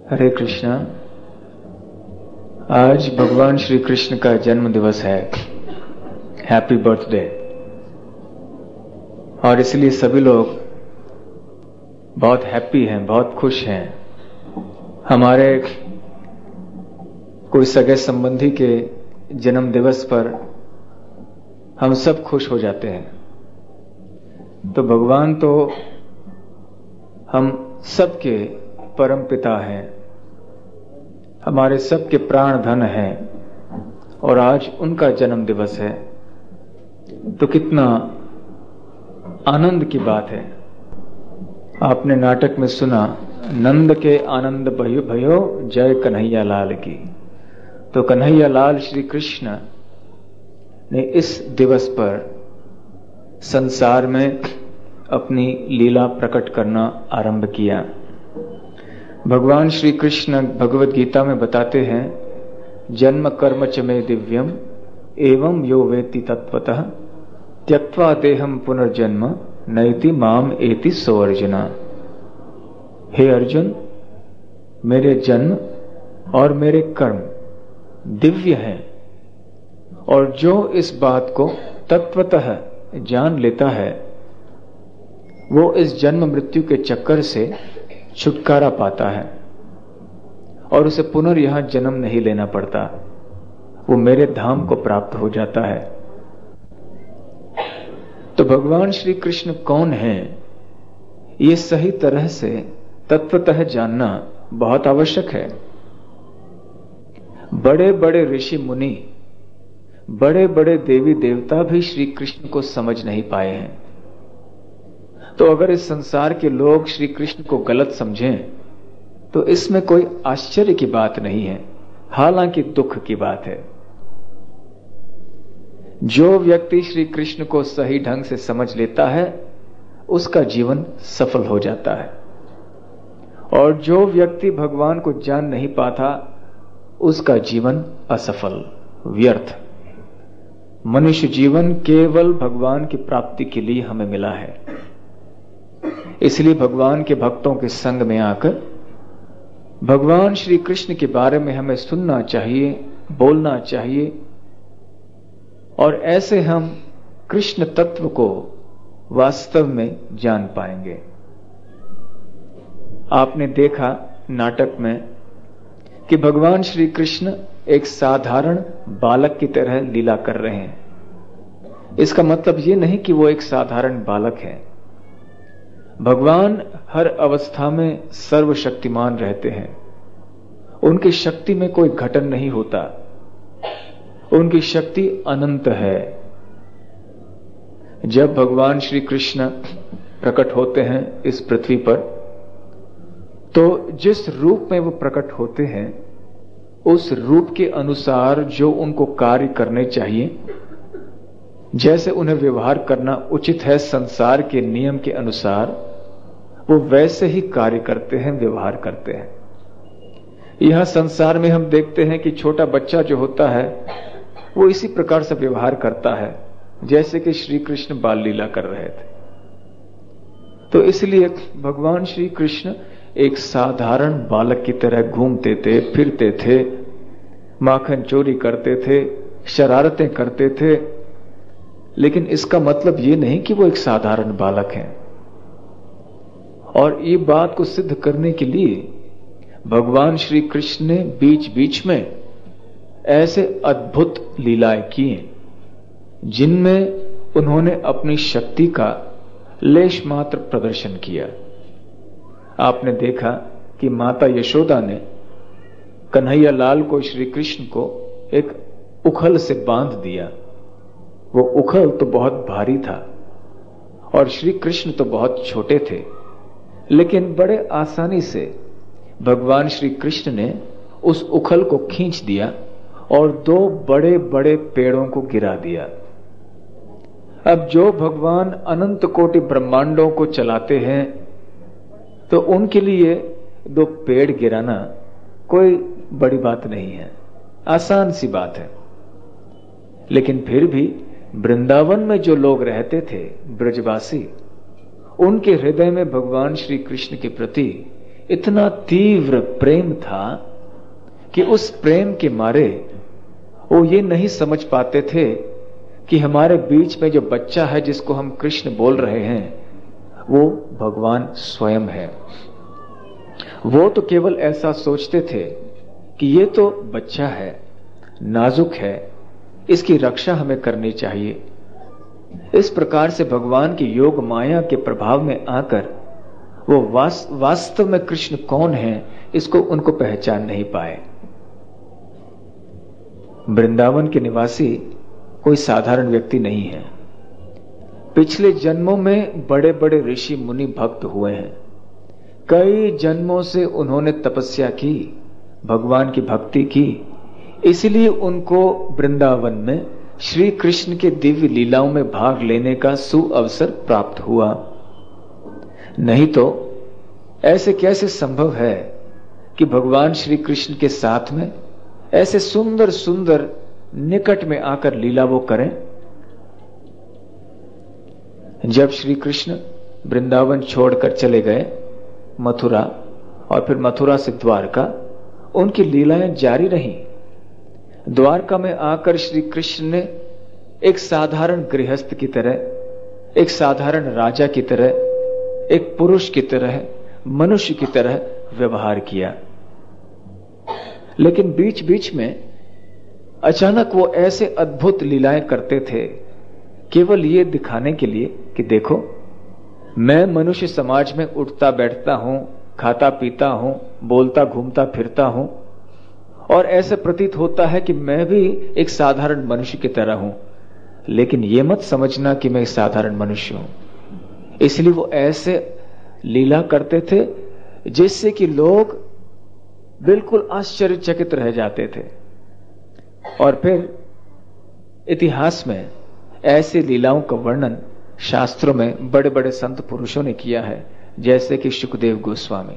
हरे कृष्णा। आज भगवान श्री कृष्ण का जन्म दिवस है। Happy birthday. और इसलिए सभी लोग बहुत हैप्पी हैं, बहुत खुश हैं। हमारे कोई सगे संबंधी के जन्म दिवस पर हम सब खुश हो जाते हैं। तो भगवान तो हम सबके परम पिता हैं, हमारे सबके प्राण धन हैं, और आज उनका जन्म दिवस है। तो कितना आनंद की बात है। आपने नाटक में सुना, नंद के आनंद भयो जय कन्हैया लाल की। तो कन्हैया लाल श्री कृष्ण ने इस दिवस पर संसार में अपनी लीला प्रकट करना आरंभ किया। भगवान श्री कृष्ण भगवत गीता में बताते हैं, जन्म कर्म च मे दिव्यम एवं यो वेति तत्वतः त्यक्त्वा देहम पुनर्जन्म नैति माम एति सो अर्जुना। हे अर्जुन, मेरे जन्म और मेरे कर्म दिव्य हैं, और जो इस बात को तत्वतः जान लेता है वो इस जन्म मृत्यु के चक्कर से छुटकारा पाता है और उसे पुनर्यहां जन्म नहीं लेना पड़ता। वो मेरे धाम को प्राप्त हो जाता है। तो भगवान श्री कृष्ण कौन हैं, ये सही तरह से तत्वतः जानना बहुत आवश्यक है। बड़े बड़े ऋषि मुनि, बड़े बड़े देवी देवता भी श्री कृष्ण को समझ नहीं पाए हैं। तो अगर इस संसार के लोग श्री कृष्ण को गलत समझें तो इसमें कोई आश्चर्य की बात नहीं है, हालांकि दुख की बात है। जो व्यक्ति श्री कृष्ण को सही ढंग से समझ लेता है उसका जीवन सफल हो जाता है, और जो व्यक्ति भगवान को जान नहीं पाता उसका जीवन असफल, व्यर्थ। मनुष्य जीवन केवल भगवान की प्राप्ति के लिए हमें मिला है। इसलिए भगवान के भक्तों के संग में आकर भगवान श्री कृष्ण के बारे में हमें सुनना चाहिए, बोलना चाहिए, और ऐसे हम कृष्ण तत्व को वास्तव में जान पाएंगे। आपने देखा नाटक में कि भगवान श्री कृष्ण एक साधारण बालक की तरह लीला कर रहे हैं। इसका मतलब यह नहीं कि वो एक साधारण बालक है। भगवान हर अवस्था में सर्वशक्तिमान रहते हैं। उनकी शक्ति में कोई घटन नहीं होता। उनकी शक्ति अनंत है। जब भगवान श्री कृष्ण प्रकट होते हैं इस पृथ्वी पर, तो जिस रूप में वो प्रकट होते हैं उस रूप के अनुसार जो उनको कार्य करने चाहिए, जैसे उन्हें व्यवहार करना उचित है संसार के नियम के अनुसार, वो वैसे ही कार्य करते हैं, व्यवहार करते हैं। यहां संसार में हम देखते हैं कि छोटा बच्चा जो होता है वो इसी प्रकार से व्यवहार करता है जैसे कि श्री कृष्ण बाल लीला कर रहे थे। तो इसलिए भगवान श्री कृष्ण एक साधारण बालक की तरह घूमते थे, फिरते थे, माखन चोरी करते थे, शरारतें करते थे, लेकिन इसका मतलब ये नहीं कि वो एक साधारण बालक हैं। और ये बात को सिद्ध करने के लिए भगवान श्री कृष्ण ने बीच बीच में ऐसे अद्भुत लीलाएं की जिनमें उन्होंने अपनी शक्ति का लेश मात्र प्रदर्शन किया। आपने देखा कि माता यशोदा ने कन्हैया लाल को, श्री कृष्ण को एक उखल से बांध दिया। वो उखल तो बहुत भारी था और श्री कृष्ण तो बहुत छोटे थे, लेकिन बड़े आसानी से भगवान श्री कृष्ण ने उस उखल को खींच दिया और दो बड़े बड़े पेड़ों को गिरा दिया। अब जो भगवान अनंत कोटि ब्रह्मांडों को चलाते हैं तो उनके लिए दो पेड़ गिराना कोई बड़ी बात नहीं है, आसान सी बात है। लेकिन फिर भी वृंदावन में जो लोग रहते थे, ब्रजवासी, उनके हृदय में भगवान श्री कृष्ण के प्रति इतना तीव्र प्रेम था कि उस प्रेम के मारे वो ये नहीं समझ पाते थे कि हमारे बीच में जो बच्चा है जिसको हम कृष्ण बोल रहे हैं वो भगवान स्वयं है। वो तो केवल ऐसा सोचते थे कि ये तो बच्चा है, नाजुक है, इसकी रक्षा हमें करनी चाहिए। इस प्रकार से भगवान की योग माया के प्रभाव में आकर वो वास्तव में कृष्ण कौन है इसको उनको पहचान नहीं पाए। वृंदावन के निवासी कोई साधारण व्यक्ति नहीं है। पिछले जन्मों में बड़े बड़े ऋषि मुनि भक्त हुए हैं। कई जन्मों से उन्होंने तपस्या की, भगवान की भक्ति की, इसलिए उनको वृंदावन में श्री कृष्ण के दिव्य लीलाओं में भाग लेने का सुअवसर प्राप्त हुआ। नहीं तो ऐसे कैसे संभव है कि भगवान श्री कृष्ण के साथ में ऐसे सुंदर सुंदर निकट में आकर लीला वो करें। जब श्री कृष्ण वृंदावन छोड़कर चले गए मथुरा और फिर मथुरा से द्वारका, उनकी लीलाएं जारी रहीं। द्वारका में आकर श्री कृष्ण ने एक साधारण गृहस्थ की तरह, एक साधारण राजा की तरह, एक पुरुष की तरह, मनुष्य की तरह व्यवहार किया। लेकिन बीच बीच में अचानक वो ऐसे अद्भुत लीलाएं करते थे केवल ये दिखाने के लिए कि देखो मैं मनुष्य समाज में उठता बैठता हूं, खाता पीता हूं, बोलता घूमता फिरता हूं और ऐसे प्रतीत होता है कि मैं भी एक साधारण मनुष्य की तरह हूं, लेकिन ये मत समझना कि मैं एक साधारण मनुष्य हूं। इसलिए वो ऐसे लीला करते थे जिससे कि लोग बिल्कुल आश्चर्यचकित रह जाते थे। और फिर इतिहास में ऐसी लीलाओं का वर्णन शास्त्रों में बड़े बड़े संत पुरुषों ने किया है, जैसे कि शुकदेव गोस्वामी।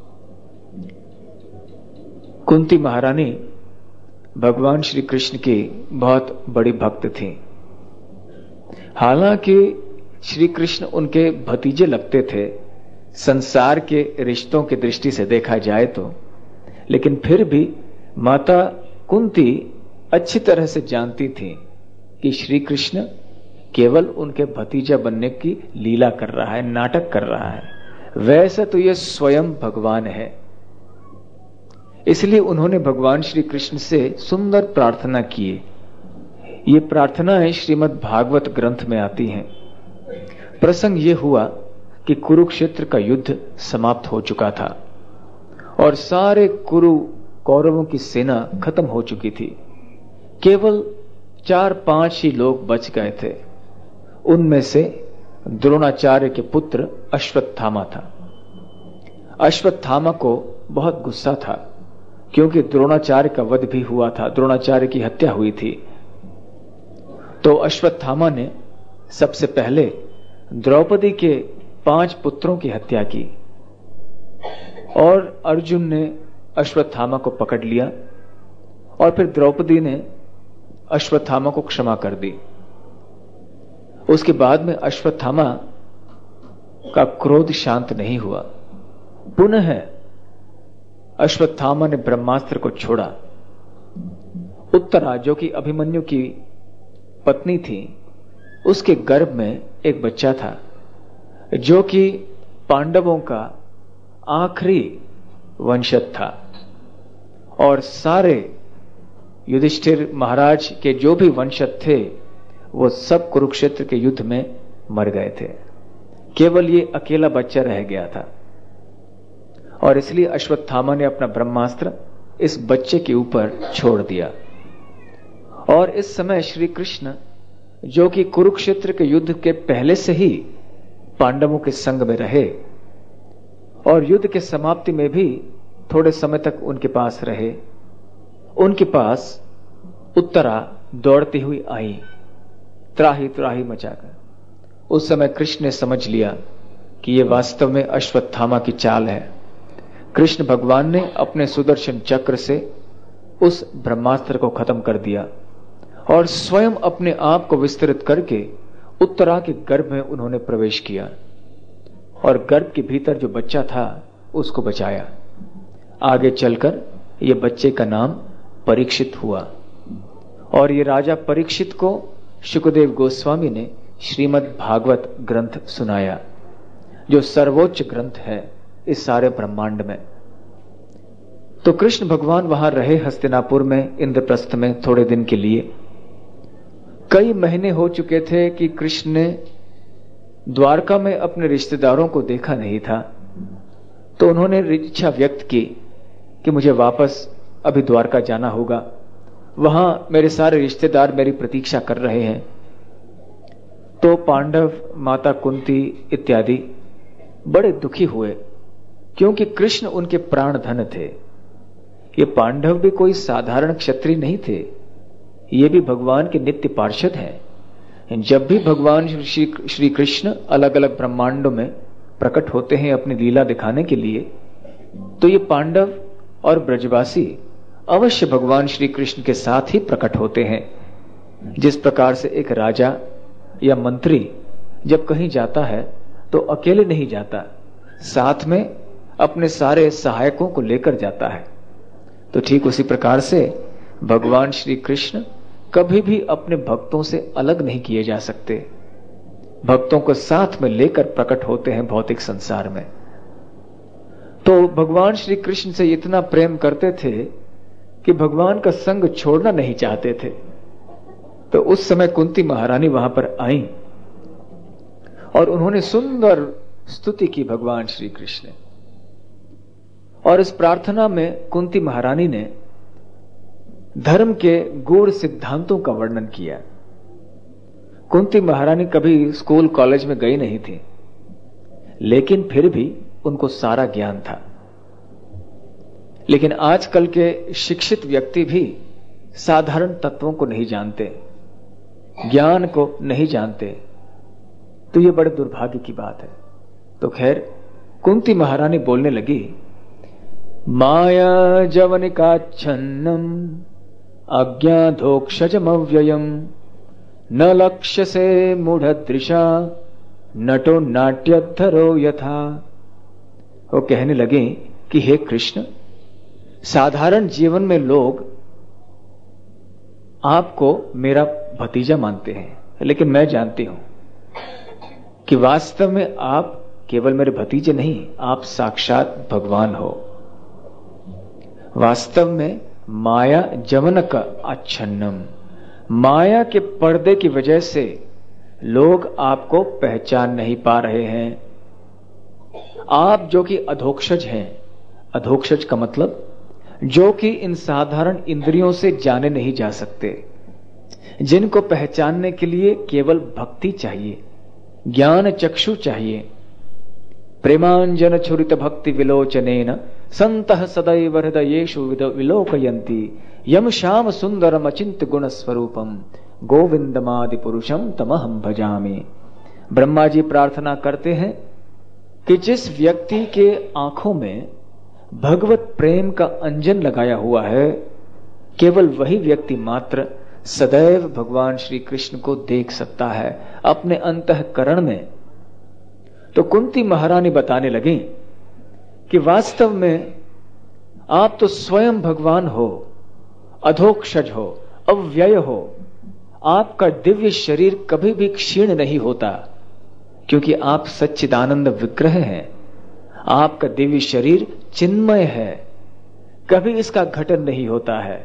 कुंती महारानी भगवान श्री कृष्ण की बहुत बड़ी भक्त थी। हालांकि श्री कृष्ण उनके भतीजे लगते थे संसार के रिश्तों की दृष्टि से देखा जाए तो, लेकिन फिर भी माता कुंती अच्छी तरह से जानती थी कि श्री कृष्ण केवल उनके भतीजा बनने की लीला कर रहा है, नाटक कर रहा है, वैसे तो ये स्वयं भगवान है। इसलिए उन्होंने भगवान श्री कृष्ण से सुंदर प्रार्थना की। ये प्रार्थनाएं श्रीमद् भागवत ग्रंथ में आती हैं। प्रसंग ये हुआ कि कुरुक्षेत्र का युद्ध समाप्त हो चुका था और सारे कुरु कौरवों की सेना खत्म हो चुकी थी। केवल 4-5 ही लोग बच गए थे। उनमें से द्रोणाचार्य के पुत्र अश्वत्थामा था। अश्वत्थामा को बहुत गुस्सा था क्योंकि द्रोणाचार्य का वध भी हुआ था, द्रोणाचार्य की हत्या हुई थी। तो अश्वत्थामा ने सबसे पहले द्रौपदी के 5 पुत्रों की हत्या की और अर्जुन ने अश्वत्थामा को पकड़ लिया और फिर द्रौपदी ने अश्वत्थामा को क्षमा कर दी। उसके बाद में अश्वत्थामा का क्रोध शांत नहीं हुआ। पुनः अश्वत्थामा ने ब्रह्मास्त्र को छोड़ा। उत्तरा जो कि अभिमन्यु की पत्नी थी, उसके गर्भ में एक बच्चा था जो कि पांडवों का आखिरी वंशज था और सारे युधिष्ठिर महाराज के जो भी वंशज थे वो सब कुरुक्षेत्र के युद्ध में मर गए थे। केवल ये अकेला बच्चा रह गया था और इसलिए अश्वत्थामा ने अपना ब्रह्मास्त्र इस बच्चे के ऊपर छोड़ दिया। और इस समय श्री कृष्ण जो कि कुरुक्षेत्र के युद्ध के पहले से ही पांडवों के संग में रहे और युद्ध के समाप्ति में भी थोड़े समय तक उनके पास रहे, उनके पास उत्तरा दौड़ती हुई आई त्राही त्राही मचाकर। उस समय कृष्ण ने समझ लिया कि यह वास्तव में अश्वत्थामा की चाल है। कृष्ण भगवान ने अपने सुदर्शन चक्र से उस ब्रह्मास्त्र को खत्म कर दिया और स्वयं अपने आप को विस्तृत करके उत्तरा के गर्भ में उन्होंने प्रवेश किया और गर्भ के भीतर जो बच्चा था उसको बचाया। आगे चलकर ये बच्चे का नाम परीक्षित हुआ और ये राजा परीक्षित को शुकदेव गोस्वामी ने श्रीमद् भागवत ग्रंथ सुनाया, जो सर्वोच्च ग्रंथ है इस सारे ब्रह्मांड में। तो कृष्ण भगवान वहां रहे हस्तिनापुर में, इंद्रप्रस्थ में थोड़े दिन के लिए। कई महीने हो चुके थे कि कृष्ण ने द्वारका में अपने रिश्तेदारों को देखा नहीं था। तो उन्होंने इच्छा व्यक्त की कि मुझे वापस अभी द्वारका जाना होगा, वहां मेरे सारे रिश्तेदार मेरी प्रतीक्षा कर रहे हैं। तो पांडव, माता कुंती इत्यादि बड़े दुखी हुए, क्योंकि कृष्ण उनके प्राण धन थे। ये पांडव भी कोई साधारण क्षत्रिय नहीं थे, ये भी भगवान के नित्य पार्षद हैं। जब भी भगवान श्री कृष्ण अलग अलग ब्रह्मांडों में प्रकट होते हैं अपनी लीला दिखाने के लिए, तो ये पांडव और ब्रजवासी अवश्य भगवान श्री कृष्ण के साथ ही प्रकट होते हैं। जिस प्रकार से एक राजा या मंत्री जब कहीं जाता है तो अकेले नहीं जाता, साथ में अपने सारे सहायकों को लेकर जाता है। तो ठीक उसी प्रकार से भगवान श्री कृष्ण कभी भी अपने भक्तों से अलग नहीं किए जा सकते, भक्तों को साथ में लेकर प्रकट होते हैं भौतिक संसार में। तो भगवान श्री कृष्ण से इतना प्रेम करते थे कि भगवान का संग छोड़ना नहीं चाहते थे। तो उस समय कुंती महारानी वहां पर आई और उन्होंने सुंदर स्तुति की भगवान श्री कृष्ण। और इस प्रार्थना में कुंती महारानी ने धर्म के गूढ़ सिद्धांतों का वर्णन किया। कुंती महारानी कभी स्कूल कॉलेज में गई नहीं थी, लेकिन फिर भी उनको सारा ज्ञान था। लेकिन आजकल के शिक्षित व्यक्ति भी साधारण तत्वों को नहीं जानते, ज्ञान को नहीं जानते, तो ये बड़े दुर्भाग्य की बात है। तो खैर कुंती महारानी बोलने लगी, माया जवनिकाच्छन्नम अज्ञाधोक्षजमव्ययम न लक्ष्य से मूढ़दृशा नटो नाट्यधरो यथा। वो कहने लगे कि हे कृष्ण, साधारण जीवन में लोग आपको मेरा भतीजा मानते हैं, लेकिन मैं जानती हूं कि वास्तव में आप केवल मेरे भतीजे नहीं, आप साक्षात भगवान हो। वास्तव में माया जवनक आच्छन्नम, माया के पर्दे की वजह से लोग आपको पहचान नहीं पा रहे हैं। आप जो कि अधोक्षज हैं, अधोक्षज का मतलब जो कि इन साधारण इंद्रियों से जाने नहीं जा सकते, जिनको पहचानने के लिए केवल भक्ति चाहिए, ज्ञान चक्षु चाहिए। प्रेमांजन छुरित भक्ति विलोचनेन संतः सदैव हृदयेषु विलोकयन्ति यम श्याम सुंदरम अचिंत गुण स्वरूपम गोविंदमादि पुरुषम तमहम भजामि। ब्रह्मा जी प्रार्थना करते हैं कि जिस व्यक्ति के आंखों में भगवत प्रेम का अंजन लगाया हुआ है, केवल वही व्यक्ति मात्र सदैव भगवान श्री कृष्ण को देख सकता है अपने अंतःकरण में। तो कुंती महारानी बताने लगी कि वास्तव में आप तो स्वयं भगवान हो, अधोक्षज हो, अव्यय हो। आपका दिव्य शरीर कभी भी क्षीण नहीं होता, क्योंकि आप सच्चिदानंद विग्रह हैं। आपका दिव्य शरीर चिन्मय है, कभी इसका घटन नहीं होता है।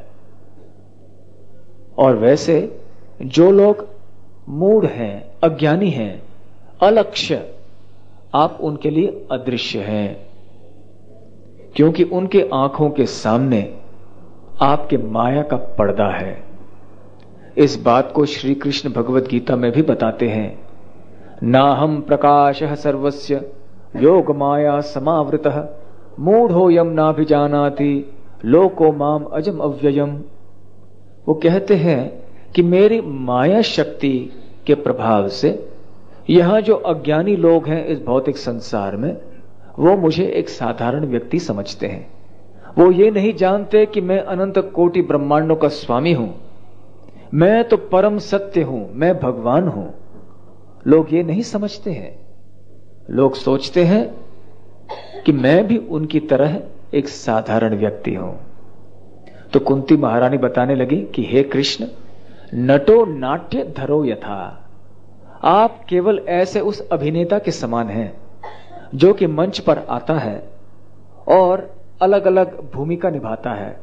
और वैसे जो लोग मूढ़ हैं, अज्ञानी हैं, अलक्ष्य, आप उनके लिए अदृश्य हैं, क्योंकि उनके आंखों के सामने आपके माया का पर्दा है। इस बात को श्री कृष्ण भगवद गीता में भी बताते हैं, नाहम प्रकाशः सर्वस्य योग माया समावृतः मूढ़ो यम नाभिजानाति लोको माम अजम अव्ययम। वो कहते हैं कि मेरी माया शक्ति के प्रभाव से यहां जो अज्ञानी लोग हैं इस भौतिक संसार में, वो मुझे एक साधारण व्यक्ति समझते हैं। वो ये नहीं जानते कि मैं अनंत कोटि ब्रह्मांडों का स्वामी हूं, मैं तो परम सत्य हूं, मैं भगवान हूं। लोग ये नहीं समझते हैं। लोग सोचते हैं कि मैं भी उनकी तरह एक साधारण व्यक्ति हूं। तो कुंती महारानी बताने लगी कि हे कृष्ण, नटो नाट्य धरो यथा, आप केवल ऐसे उस अभिनेता के समान हैं जो कि मंच पर आता है और अलग अलग भूमिका निभाता है,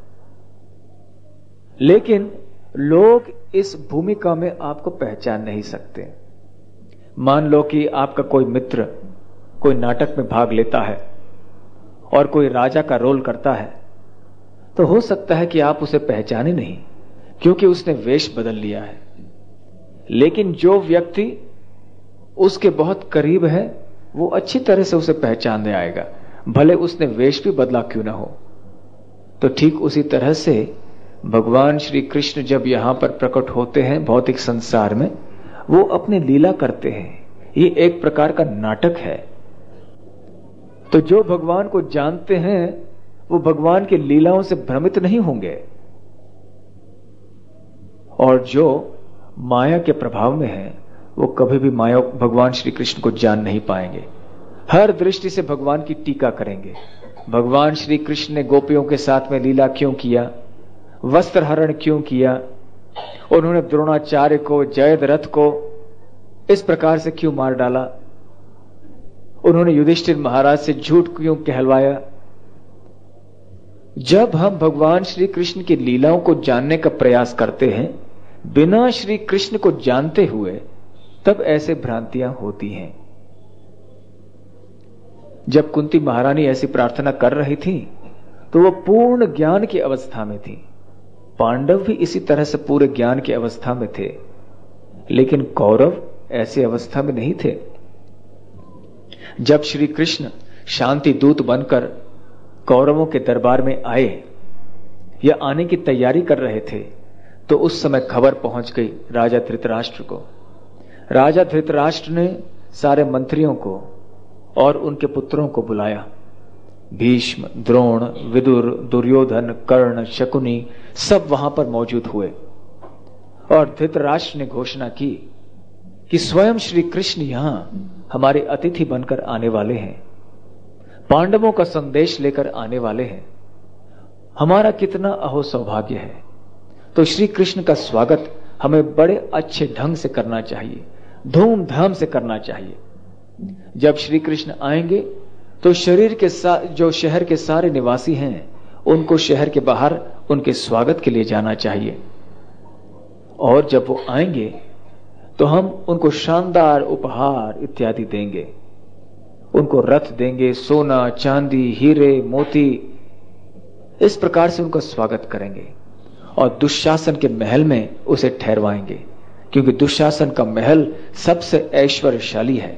लेकिन लोग इस भूमिका में आपको पहचान नहीं सकते। मान लो कि आपका कोई मित्र कोई नाटक में भाग लेता है और कोई राजा का रोल करता है, तो हो सकता है कि आप उसे पहचाने नहीं, क्योंकि उसने वेश बदल लिया है। लेकिन जो व्यक्ति उसके बहुत करीब है, वो अच्छी तरह से उसे पहचानने आएगा, भले उसने वेश भी बदला क्यों ना हो। तो ठीक उसी तरह से भगवान श्री कृष्ण जब यहां पर प्रकट होते हैं भौतिक संसार में, वो अपनी लीला करते हैं। ये एक प्रकार का नाटक है। तो जो भगवान को जानते हैं वो भगवान की लीलाओं से भ्रमित नहीं होंगे, और जो माया के प्रभाव में है वो कभी भी माया भगवान श्री कृष्ण को जान नहीं पाएंगे। हर दृष्टि से भगवान की टीका करेंगे। भगवान श्री कृष्ण ने गोपियों के साथ में लीला क्यों किया, वस्त्र हरण क्यों किया, उन्होंने द्रोणाचार्य को, जयद्रथ को इस प्रकार से क्यों मार डाला, उन्होंने युधिष्ठिर महाराज से झूठ क्यों कहलवाया। जब हम भगवान श्री कृष्ण की लीलाओं को जानने का प्रयास करते हैं बिना श्री कृष्ण को जानते हुए, तब ऐसे भ्रांतियां होती हैं। जब कुंती महारानी ऐसी प्रार्थना कर रही थी तो वो पूर्ण ज्ञान की अवस्था में थी। पांडव भी इसी तरह से पूरे ज्ञान की अवस्था में थे, लेकिन कौरव ऐसी अवस्था में नहीं थे। जब श्री कृष्ण शांति दूत बनकर कौरवों के दरबार में आए या आने की तैयारी कर रहे थे, तो उस समय खबर पहुंच गई राजा धृतराष्ट्र को। राजा धृतराष्ट्र ने सारे मंत्रियों को और उनके पुत्रों को बुलाया। भीष्म, द्रोण, विदुर, दुर्योधन, कर्ण, शकुनी सब वहां पर मौजूद हुए, और धृतराष्ट्र ने घोषणा की कि स्वयं श्री कृष्ण यहां हमारे अतिथि बनकर आने वाले हैं, पांडवों का संदेश लेकर आने वाले हैं। हमारा कितना अहो सौभाग्य है। तो श्री कृष्ण का स्वागत हमें बड़े अच्छे ढंग से करना चाहिए, धूमधाम से करना चाहिए। जब श्री कृष्ण आएंगे तो जो शहर के सारे निवासी हैं उनको शहर के बाहर उनके स्वागत के लिए जाना चाहिए, और जब वो आएंगे तो हम उनको शानदार उपहार इत्यादि देंगे, उनको रथ देंगे, सोना, चांदी, हीरे, मोती, इस प्रकार से उनका स्वागत करेंगे और दुशासन के महल में उसे ठहरवाएंगे, क्योंकि दुशासन का महल सबसे ऐश्वर्यशाली है।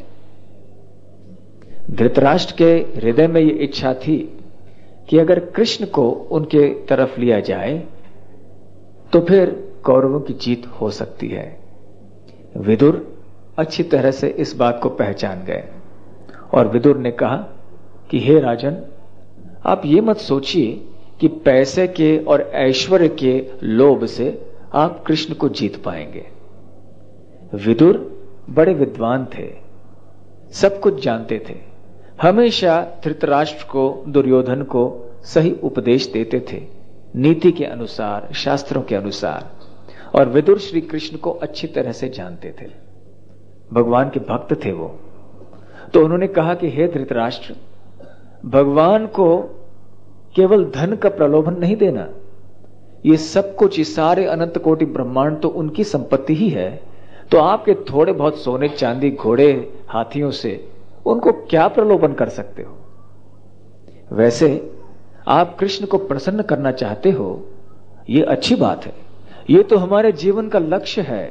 धृतराष्ट्र के हृदय में यह इच्छा थी कि अगर कृष्ण को उनके तरफ लिया जाए तो फिर कौरवों की जीत हो सकती है। विदुर अच्छी तरह से इस बात को पहचान गए, और विदुर ने कहा कि हे राजन, आप ये मत सोचिए कि पैसे के और ऐश्वर्य के लोभ से आप कृष्ण को जीत पाएंगे। विदुर बड़े विद्वान थे, सब कुछ जानते थे, हमेशा धृतराष्ट्र को, दुर्योधन को सही उपदेश देते थे, नीति के अनुसार, शास्त्रों के अनुसार। और विदुर श्री कृष्ण को अच्छी तरह से जानते थे, भगवान के भक्त थे वो। तो उन्होंने कहा कि हे धृतराष्ट्र, भगवान को केवल धन का प्रलोभन नहीं देना, ये सब कुछ, ये सारे अनंत कोटि ब्रह्मांड तो उनकी संपत्ति ही है, तो आपके थोड़े बहुत सोने चांदी, घोड़े, हाथियों से उनको क्या प्रलोभन कर सकते हो। वैसे आप कृष्ण को प्रसन्न करना चाहते हो, ये अच्छी बात है, ये तो हमारे जीवन का लक्ष्य है,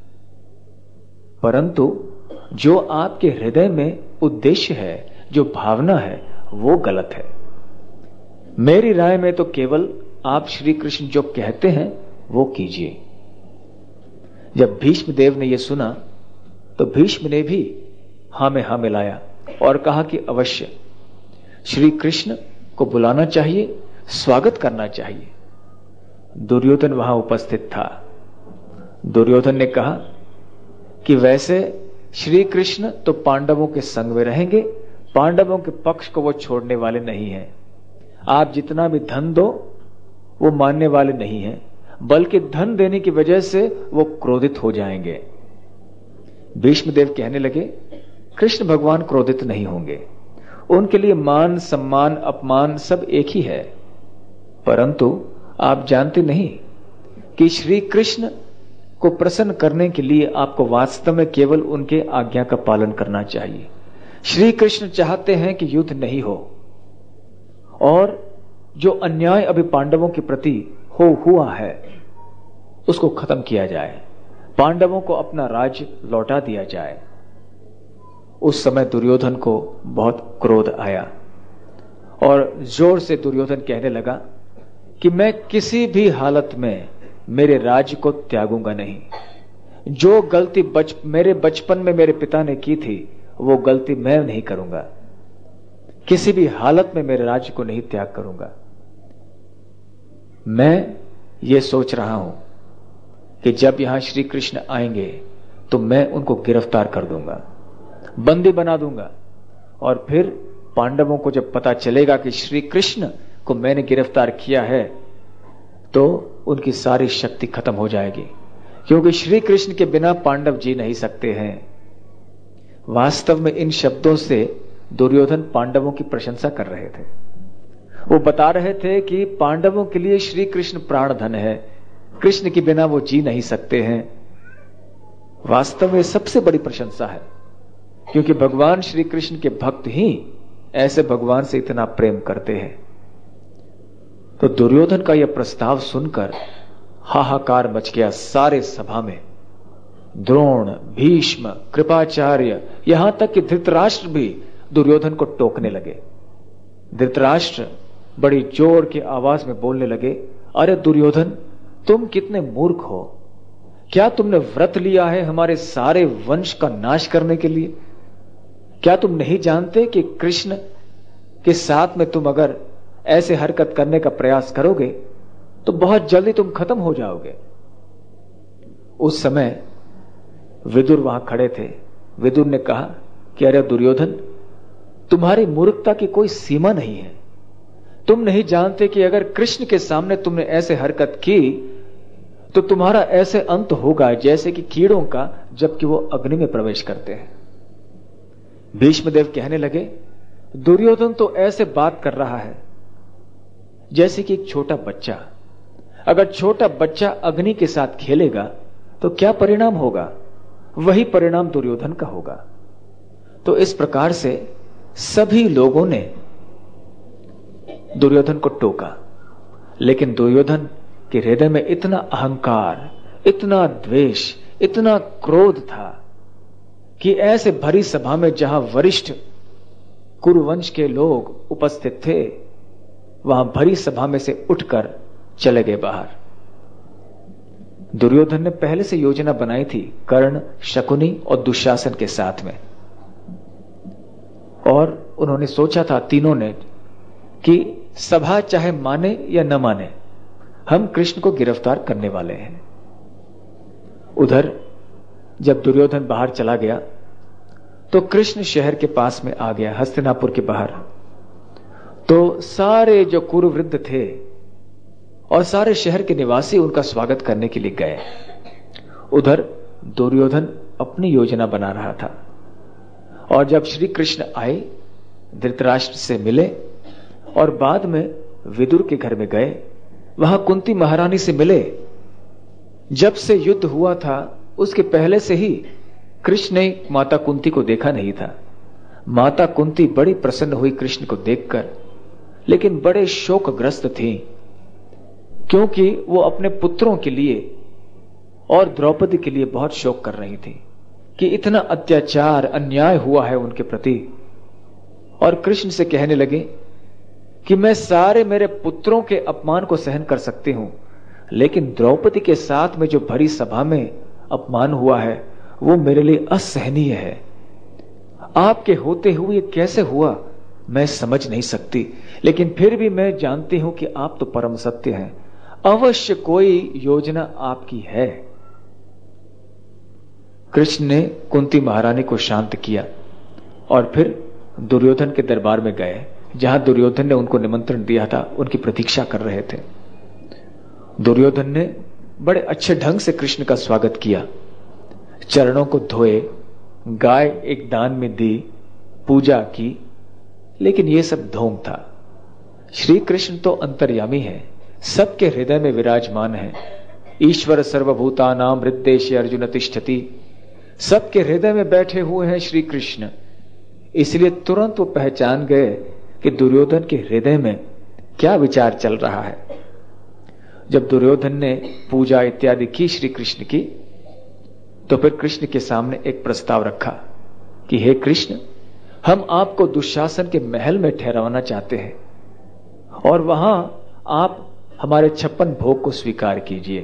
परंतु जो आपके हृदय में उद्देश्य है, जो भावना है, वो गलत है। मेरी राय में तो केवल आप श्री कृष्ण जो कहते हैं वो कीजिए। जब भीष्म देव ने यह सुना तो भीष्म ने भी हां में हां मिलाया और कहा कि अवश्य श्री कृष्ण को बुलाना चाहिए, स्वागत करना चाहिए। दुर्योधन वहां उपस्थित था। दुर्योधन ने कहा कि वैसे श्री कृष्ण तो पांडवों के संग में रहेंगे, पांडवों के पक्ष को वो छोड़ने वाले नहीं हैं। आप जितना भी धन दो वो मानने वाले नहीं हैं, बल्कि धन देने की वजह से वो क्रोधित हो जाएंगे। भीष्मदेव कहने लगे, कृष्ण भगवान क्रोधित नहीं होंगे, उनके लिए मान सम्मान अपमान सब एक ही है। परंतु आप जानते नहीं कि श्री कृष्ण को प्रसन्न करने के लिए आपको वास्तव में केवल उनके आज्ञा का पालन करना चाहिए। श्री कृष्ण चाहते हैं कि युद्ध नहीं हो और जो अन्याय अभी पांडवों के प्रति हुआ है उसको खत्म किया जाए, पांडवों को अपना राज्य लौटा दिया जाए। उस समय दुर्योधन को बहुत क्रोध आया और जोर से दुर्योधन कहने लगा कि मैं किसी भी हालत में मेरे राज्य को त्यागूंगा नहीं। जो गलती मेरे बचपन में मेरे पिता ने की थी वो गलती मैं नहीं करूंगा, किसी भी हालत में मेरे राज्य को नहीं त्याग करूंगा। मैं ये सोच रहा हूं कि जब यहां श्री कृष्ण आएंगे तो मैं उनको गिरफ्तार कर दूंगा, बंदी बना दूंगा, और फिर पांडवों को जब पता चलेगा कि श्री कृष्ण को मैंने गिरफ्तार किया है तो उनकी सारी शक्ति खत्म हो जाएगी, क्योंकि श्री कृष्ण के बिना पांडव जी नहीं सकते हैं। वास्तव में इन शब्दों से दुर्योधन पांडवों की प्रशंसा कर रहे थे। वो बता रहे थे कि पांडवों के लिए श्री कृष्ण प्राण धन है, कृष्ण के बिना वो जी नहीं सकते हैं। वास्तव में सबसे बड़ी प्रशंसा है, क्योंकि भगवान श्री कृष्ण के भक्त ही ऐसे भगवान से इतना प्रेम करते हैं। तो दुर्योधन का यह प्रस्ताव सुनकर हाहाकार मच गया सारे सभा में। द्रोण, भीष्म, कृपाचार्य, यहां तक कि धृतराष्ट्र भी दुर्योधन को टोकने लगे। धृतराष्ट्र बड़ी जोर की आवाज में बोलने लगे, अरे दुर्योधन, तुम कितने मूर्ख हो, क्या तुमने व्रत लिया है हमारे सारे वंश का नाश करने के लिए? क्या तुम नहीं जानते कि कृष्ण के साथ में तुम अगर ऐसे हरकत करने का प्रयास करोगे तो बहुत जल्दी तुम खत्म हो जाओगे। उस समय विदुर वहां खड़े थे। विदुर ने कहा कि अरे दुर्योधन, तुम्हारी मूर्खता की कोई सीमा नहीं है। तुम नहीं जानते कि अगर कृष्ण के सामने तुमने ऐसे हरकत की तो तुम्हारा ऐसे अंत होगा जैसे कि कीड़ों का जबकि वो अग्नि में प्रवेश करते हैं। भीष्मदेव कहने लगे, दुर्योधन तो ऐसे बात कर रहा है जैसे कि एक छोटा बच्चा। अगर छोटा बच्चा अग्नि के साथ खेलेगा तो क्या परिणाम होगा? वही परिणाम दुर्योधन का होगा। तो इस प्रकार से सभी लोगों ने दुर्योधन को टोका, लेकिन दुर्योधन के हृदय में इतना अहंकार, इतना द्वेष, इतना क्रोध था कि ऐसे भरी सभा में जहां वरिष्ठ कुरुवंश के लोग उपस्थित थे, वहां भरी सभा में से उठकर चले गए बाहर। दुर्योधन ने पहले से योजना बनाई थी कर्ण, शकुनी और दुशासन के साथ में, और उन्होंने सोचा था तीनों ने कि सभा चाहे माने या न माने, हम कृष्ण को गिरफ्तार करने वाले हैं। उधर जब दुर्योधन बाहर चला गया तो कृष्ण शहर के पास में आ गया, हस्तिनापुर के बाहर। तो सारे जो कुरुवृद्ध थे और सारे शहर के निवासी उनका स्वागत करने के लिए गए। उधर दुर्योधन अपनी योजना बना रहा था, और जब श्री कृष्ण आए, धृतराष्ट्र से मिले और बाद में विदुर के घर में गए, वहां कुंती महारानी से मिले। जब से युद्ध हुआ था उसके पहले से ही कृष्ण ने माता कुंती को देखा नहीं था। माता कुंती बड़ी प्रसन्न हुई कृष्ण को देखकर, लेकिन बड़े शोकग्रस्त थी, क्योंकि वो अपने पुत्रों के लिए और द्रौपदी के लिए बहुत शोक कर रही थी कि इतना अत्याचार अन्याय हुआ है उनके प्रति। और कृष्ण से कहने लगे कि मैं सारे मेरे पुत्रों के अपमान को सहन कर सकती हूं, लेकिन द्रौपदी के साथ में जो भरी सभा में अपमान हुआ है वो मेरे लिए असहनीय है। आपके होते हुए कैसे हुआ मैं समझ नहीं सकती, लेकिन फिर भी मैं जानती हूं कि आप तो परम सत्य हैं, अवश्य कोई योजना आपकी है। कृष्ण ने कुंती महारानी को शांत किया और फिर दुर्योधन के दरबार में गए, जहां दुर्योधन ने उनको निमंत्रण दिया था, उनकी प्रतीक्षा कर रहे थे। दुर्योधन ने बड़े अच्छे ढंग से कृष्ण का स्वागत किया, चरणों को धोए, गाय एक दान में दी, पूजा की, लेकिन यह सब ढोंग था। श्री कृष्ण तो अंतर्यामी है, सबके हृदय में विराजमान है। ईश्वर सर्वभूतानां हृद्देशे अर्जुन तिष्ठति, सबके हृदय में बैठे हुए हैं श्री कृष्ण। इसलिए तुरंत वो पहचान गए कि दुर्योधन के हृदय में क्या विचार चल रहा है। जब दुर्योधन ने पूजा इत्यादि की श्री कृष्ण की, तो फिर कृष्ण के सामने एक प्रस्ताव रखा कि हे कृष्ण, हम आपको दुशासन के महल में ठहराना चाहते हैं और वहां आप हमारे 56 भोग को स्वीकार कीजिए।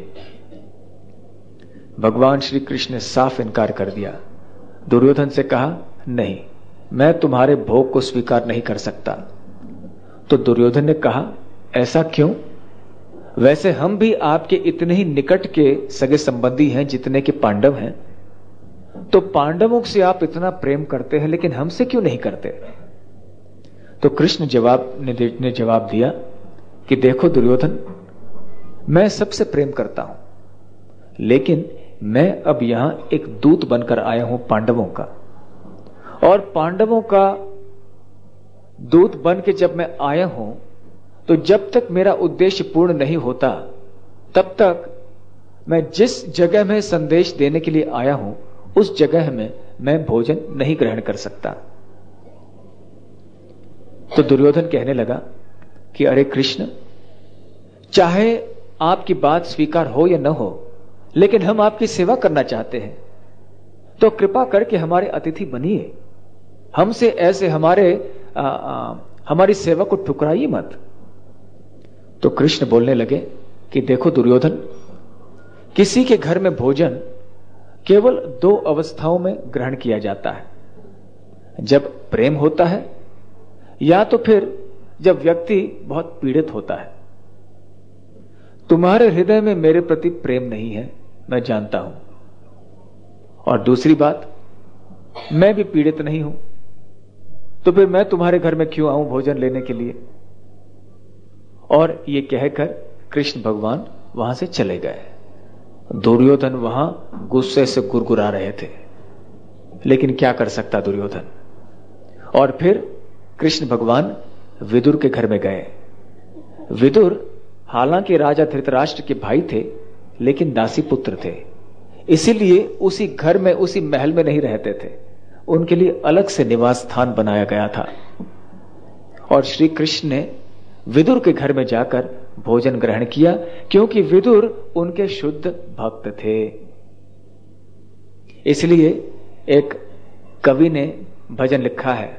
भगवान श्री कृष्ण ने साफ इनकार कर दिया। दुर्योधन से कहा, नहीं, मैं तुम्हारे भोग को स्वीकार नहीं कर सकता। तो दुर्योधन ने कहा, ऐसा क्यों? वैसे हम भी आपके इतने ही निकट के सगे संबंधी हैं जितने के पांडव हैं, तो पांडवों से आप इतना प्रेम करते हैं, लेकिन हमसे क्यों नहीं करते? तो कृष्ण ने जवाब दिया कि देखो दुर्योधन, मैं सबसे प्रेम करता हूं, लेकिन मैं अब यहां एक दूत बनकर आया हूं पांडवों का, और पांडवों का दूत बन के जब मैं आया हूं, तो जब तक मेरा उद्देश्य पूर्ण नहीं होता, तब तक मैं जिस जगह में संदेश देने के लिए आया हूं, उस जगह में मैं भोजन नहीं ग्रहण कर सकता। तो दुर्योधन कहने लगा कि अरे कृष्ण, चाहे आपकी बात स्वीकार हो या न हो, लेकिन हम आपकी सेवा करना चाहते हैं, तो कृपा करके हमारे अतिथि बनिए। हमसे ऐसे हमारी सेवा को ठुकराइए मत। तो कृष्ण बोलने लगे कि देखो दुर्योधन, किसी के घर में भोजन केवल 2 अवस्थाओं में ग्रहण किया जाता है, जब प्रेम होता है या तो फिर जब व्यक्ति बहुत पीड़ित होता है। तुम्हारे हृदय में मेरे प्रति प्रेम नहीं है, मैं जानता हूं, और दूसरी बात, मैं भी पीड़ित नहीं हूं, तो फिर मैं तुम्हारे घर में क्यों आऊं भोजन लेने के लिए? और ये कहकर कृष्ण भगवान वहां से चले गए। दुर्योधन वहां गुस्से से गुरगुरा रहे थे, लेकिन क्या कर सकता दुर्योधन। और फिर कृष्ण भगवान विदुर के घर में गए। विदुर हालांकि राजा धृतराष्ट्र के भाई थे, लेकिन दासी पुत्र थे, इसीलिए उसी घर में, उसी महल में नहीं रहते थे। उनके लिए अलग से निवास स्थान बनाया गया था। और श्री कृष्ण ने विदुर के घर में जाकर भोजन ग्रहण किया, क्योंकि विदुर उनके शुद्ध भक्त थे। इसलिए एक कवि ने भजन लिखा है,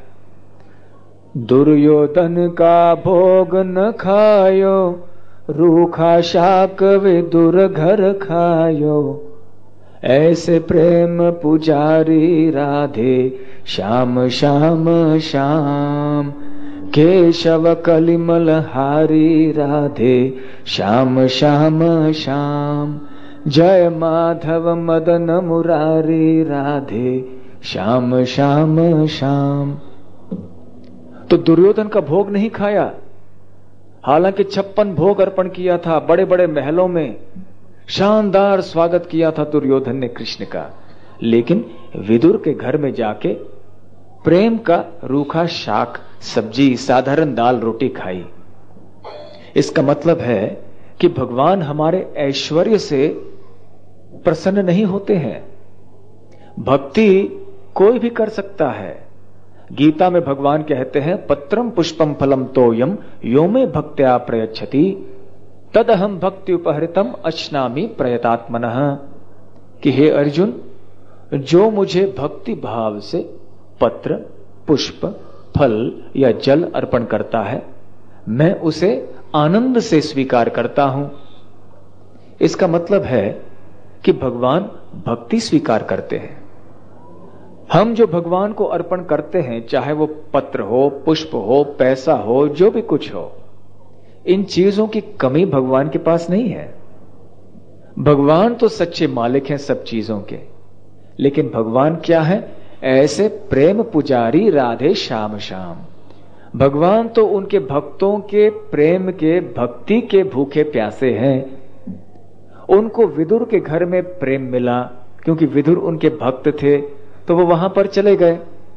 दुर्योधन का भोग न खायो, रूखा शाक विदुर घर खायो, ऐसे प्रेम पुजारी राधे श्याम श्याम श्याम, केशव कलिमल हारी राधे श्याम श्याम श्याम, जय माधव मदन मुरारी राधे श्याम श्याम श्याम। तो दुर्योधन का भोग नहीं खाया, हालांकि 56 भोग अर्पण किया था, बड़े बड़े महलों में शानदार स्वागत किया था दुर्योधन ने कृष्ण का, लेकिन विदुर के घर में जाके प्रेम का रूखा शाक सब्जी, साधारण दाल रोटी खाई। इसका मतलब है कि भगवान हमारे ऐश्वर्य से प्रसन्न नहीं होते हैं। भक्ति कोई भी कर सकता है। गीता में भगवान कहते हैं, पत्रम पुष्पम फलम तोयम यो मे भक्त्या प्रयच्छति तदहम भक्ति उपहृतम अश्नामि प्रयतात्मनः, कि हे अर्जुन, जो मुझे भक्ति भाव से पत्र, पुष्प, फल या जल अर्पण करता है, मैं उसे आनंद से स्वीकार करता हूं। इसका मतलब है कि भगवान भक्ति स्वीकार करते हैं। हम जो भगवान को अर्पण करते हैं, चाहे वो पत्र हो, पुष्प हो, पैसा हो, जो भी कुछ हो, इन चीजों की कमी भगवान के पास नहीं है। भगवान तो सच्चे मालिक हैं सब चीजों के, लेकिन भगवान क्या है ऐसे प्रेम पुजारी राधे श्याम श्याम। भगवान तो उनके भक्तों के प्रेम के, भक्ति के भूखे प्यासे हैं। उनको विदुर के घर में प्रेम मिला क्योंकि विदुर उनके भक्त थे, तो वो वहां पर चले गए।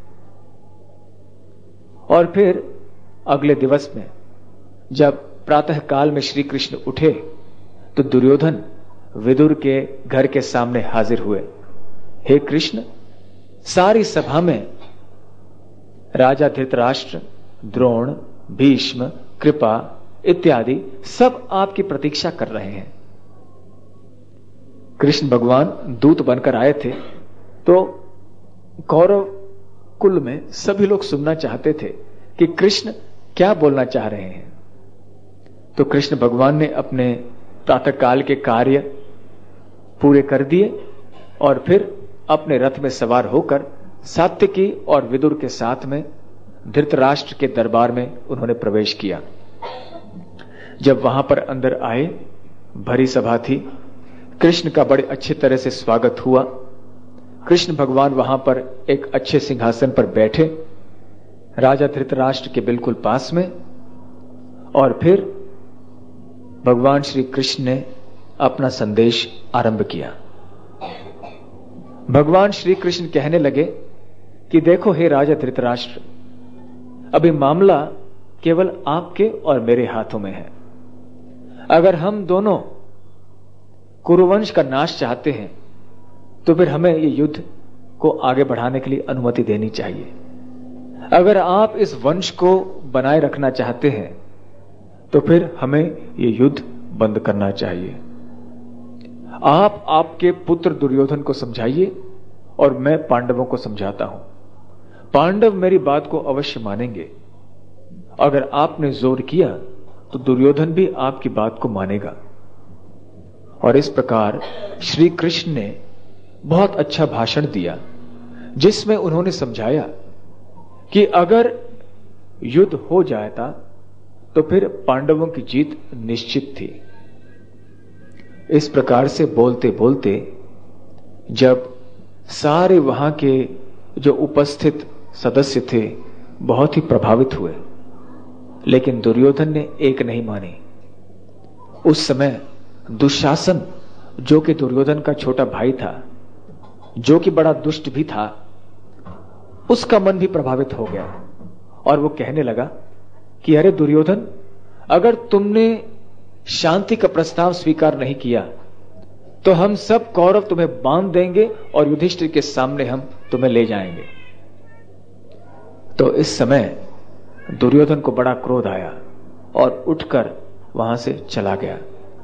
और फिर अगले दिवस में जब प्रातः काल में श्री कृष्ण उठे तो दुर्योधन विदुर के घर के सामने हाजिर हुए। हे कृष्ण, सारी सभा में राजा धृतराष्ट्र, द्रोण, भीष्म, कृपा इत्यादि सब आपकी प्रतीक्षा कर रहे हैं। कृष्ण भगवान दूत बनकर आए थे, तो कौरव कुल में सभी लोग सुनना चाहते थे कि कृष्ण क्या बोलना चाह रहे हैं। तो कृष्ण भगवान ने अपने प्रातःकाल के कार्य पूरे कर दिए और फिर अपने रथ में सवार होकर सात्यकी और विदुर के साथ में धृतराष्ट्र के दरबार में उन्होंने प्रवेश किया। जब वहां पर अंदर आए, भरी सभा थी, कृष्ण का बड़े अच्छे तरह से स्वागत हुआ। कृष्ण भगवान वहां पर एक अच्छे सिंहासन पर बैठे, राजा धृतराष्ट्र के बिल्कुल पास में। और फिर भगवान श्री कृष्ण ने अपना संदेश आरंभ किया। भगवान श्री कृष्ण कहने लगे कि देखो हे राजा धृतराष्ट्र, अभी मामला केवल आपके और मेरे हाथों में है। अगर हम दोनों कुरुवंश का नाश चाहते हैं तो फिर हमें ये युद्ध को आगे बढ़ाने के लिए अनुमति देनी चाहिए। अगर आप इस वंश को बनाए रखना चाहते हैं तो फिर हमें ये युद्ध बंद करना चाहिए। आप आपके पुत्र दुर्योधन को समझाइए और मैं पांडवों को समझाता हूं। पांडव मेरी बात को अवश्य मानेंगे। अगर आपने जोर किया तो दुर्योधन भी आपकी बात को मानेगा। और इस प्रकार श्री कृष्ण ने बहुत अच्छा भाषण दिया, जिसमें उन्होंने समझाया कि अगर युद्ध हो जाता तो फिर पांडवों की जीत निश्चित थी। इस प्रकार से बोलते बोलते जब सारे वहां के जो उपस्थित सदस्य थे बहुत ही प्रभावित हुए, लेकिन दुर्योधन ने एक नहीं मानी। उस समय दुशासन, जो कि दुर्योधन का छोटा भाई था, जो कि बड़ा दुष्ट भी था, उसका मन भी प्रभावित हो गया और वो कहने लगा कि अरे दुर्योधन, अगर तुमने शांति का प्रस्ताव स्वीकार नहीं किया तो हम सब कौरव तुम्हें बांध देंगे और युधिष्ठिर के सामने हम तुम्हें ले जाएंगे। तो इस समय दुर्योधन को बड़ा क्रोध आया और उठकर वहां से चला गया।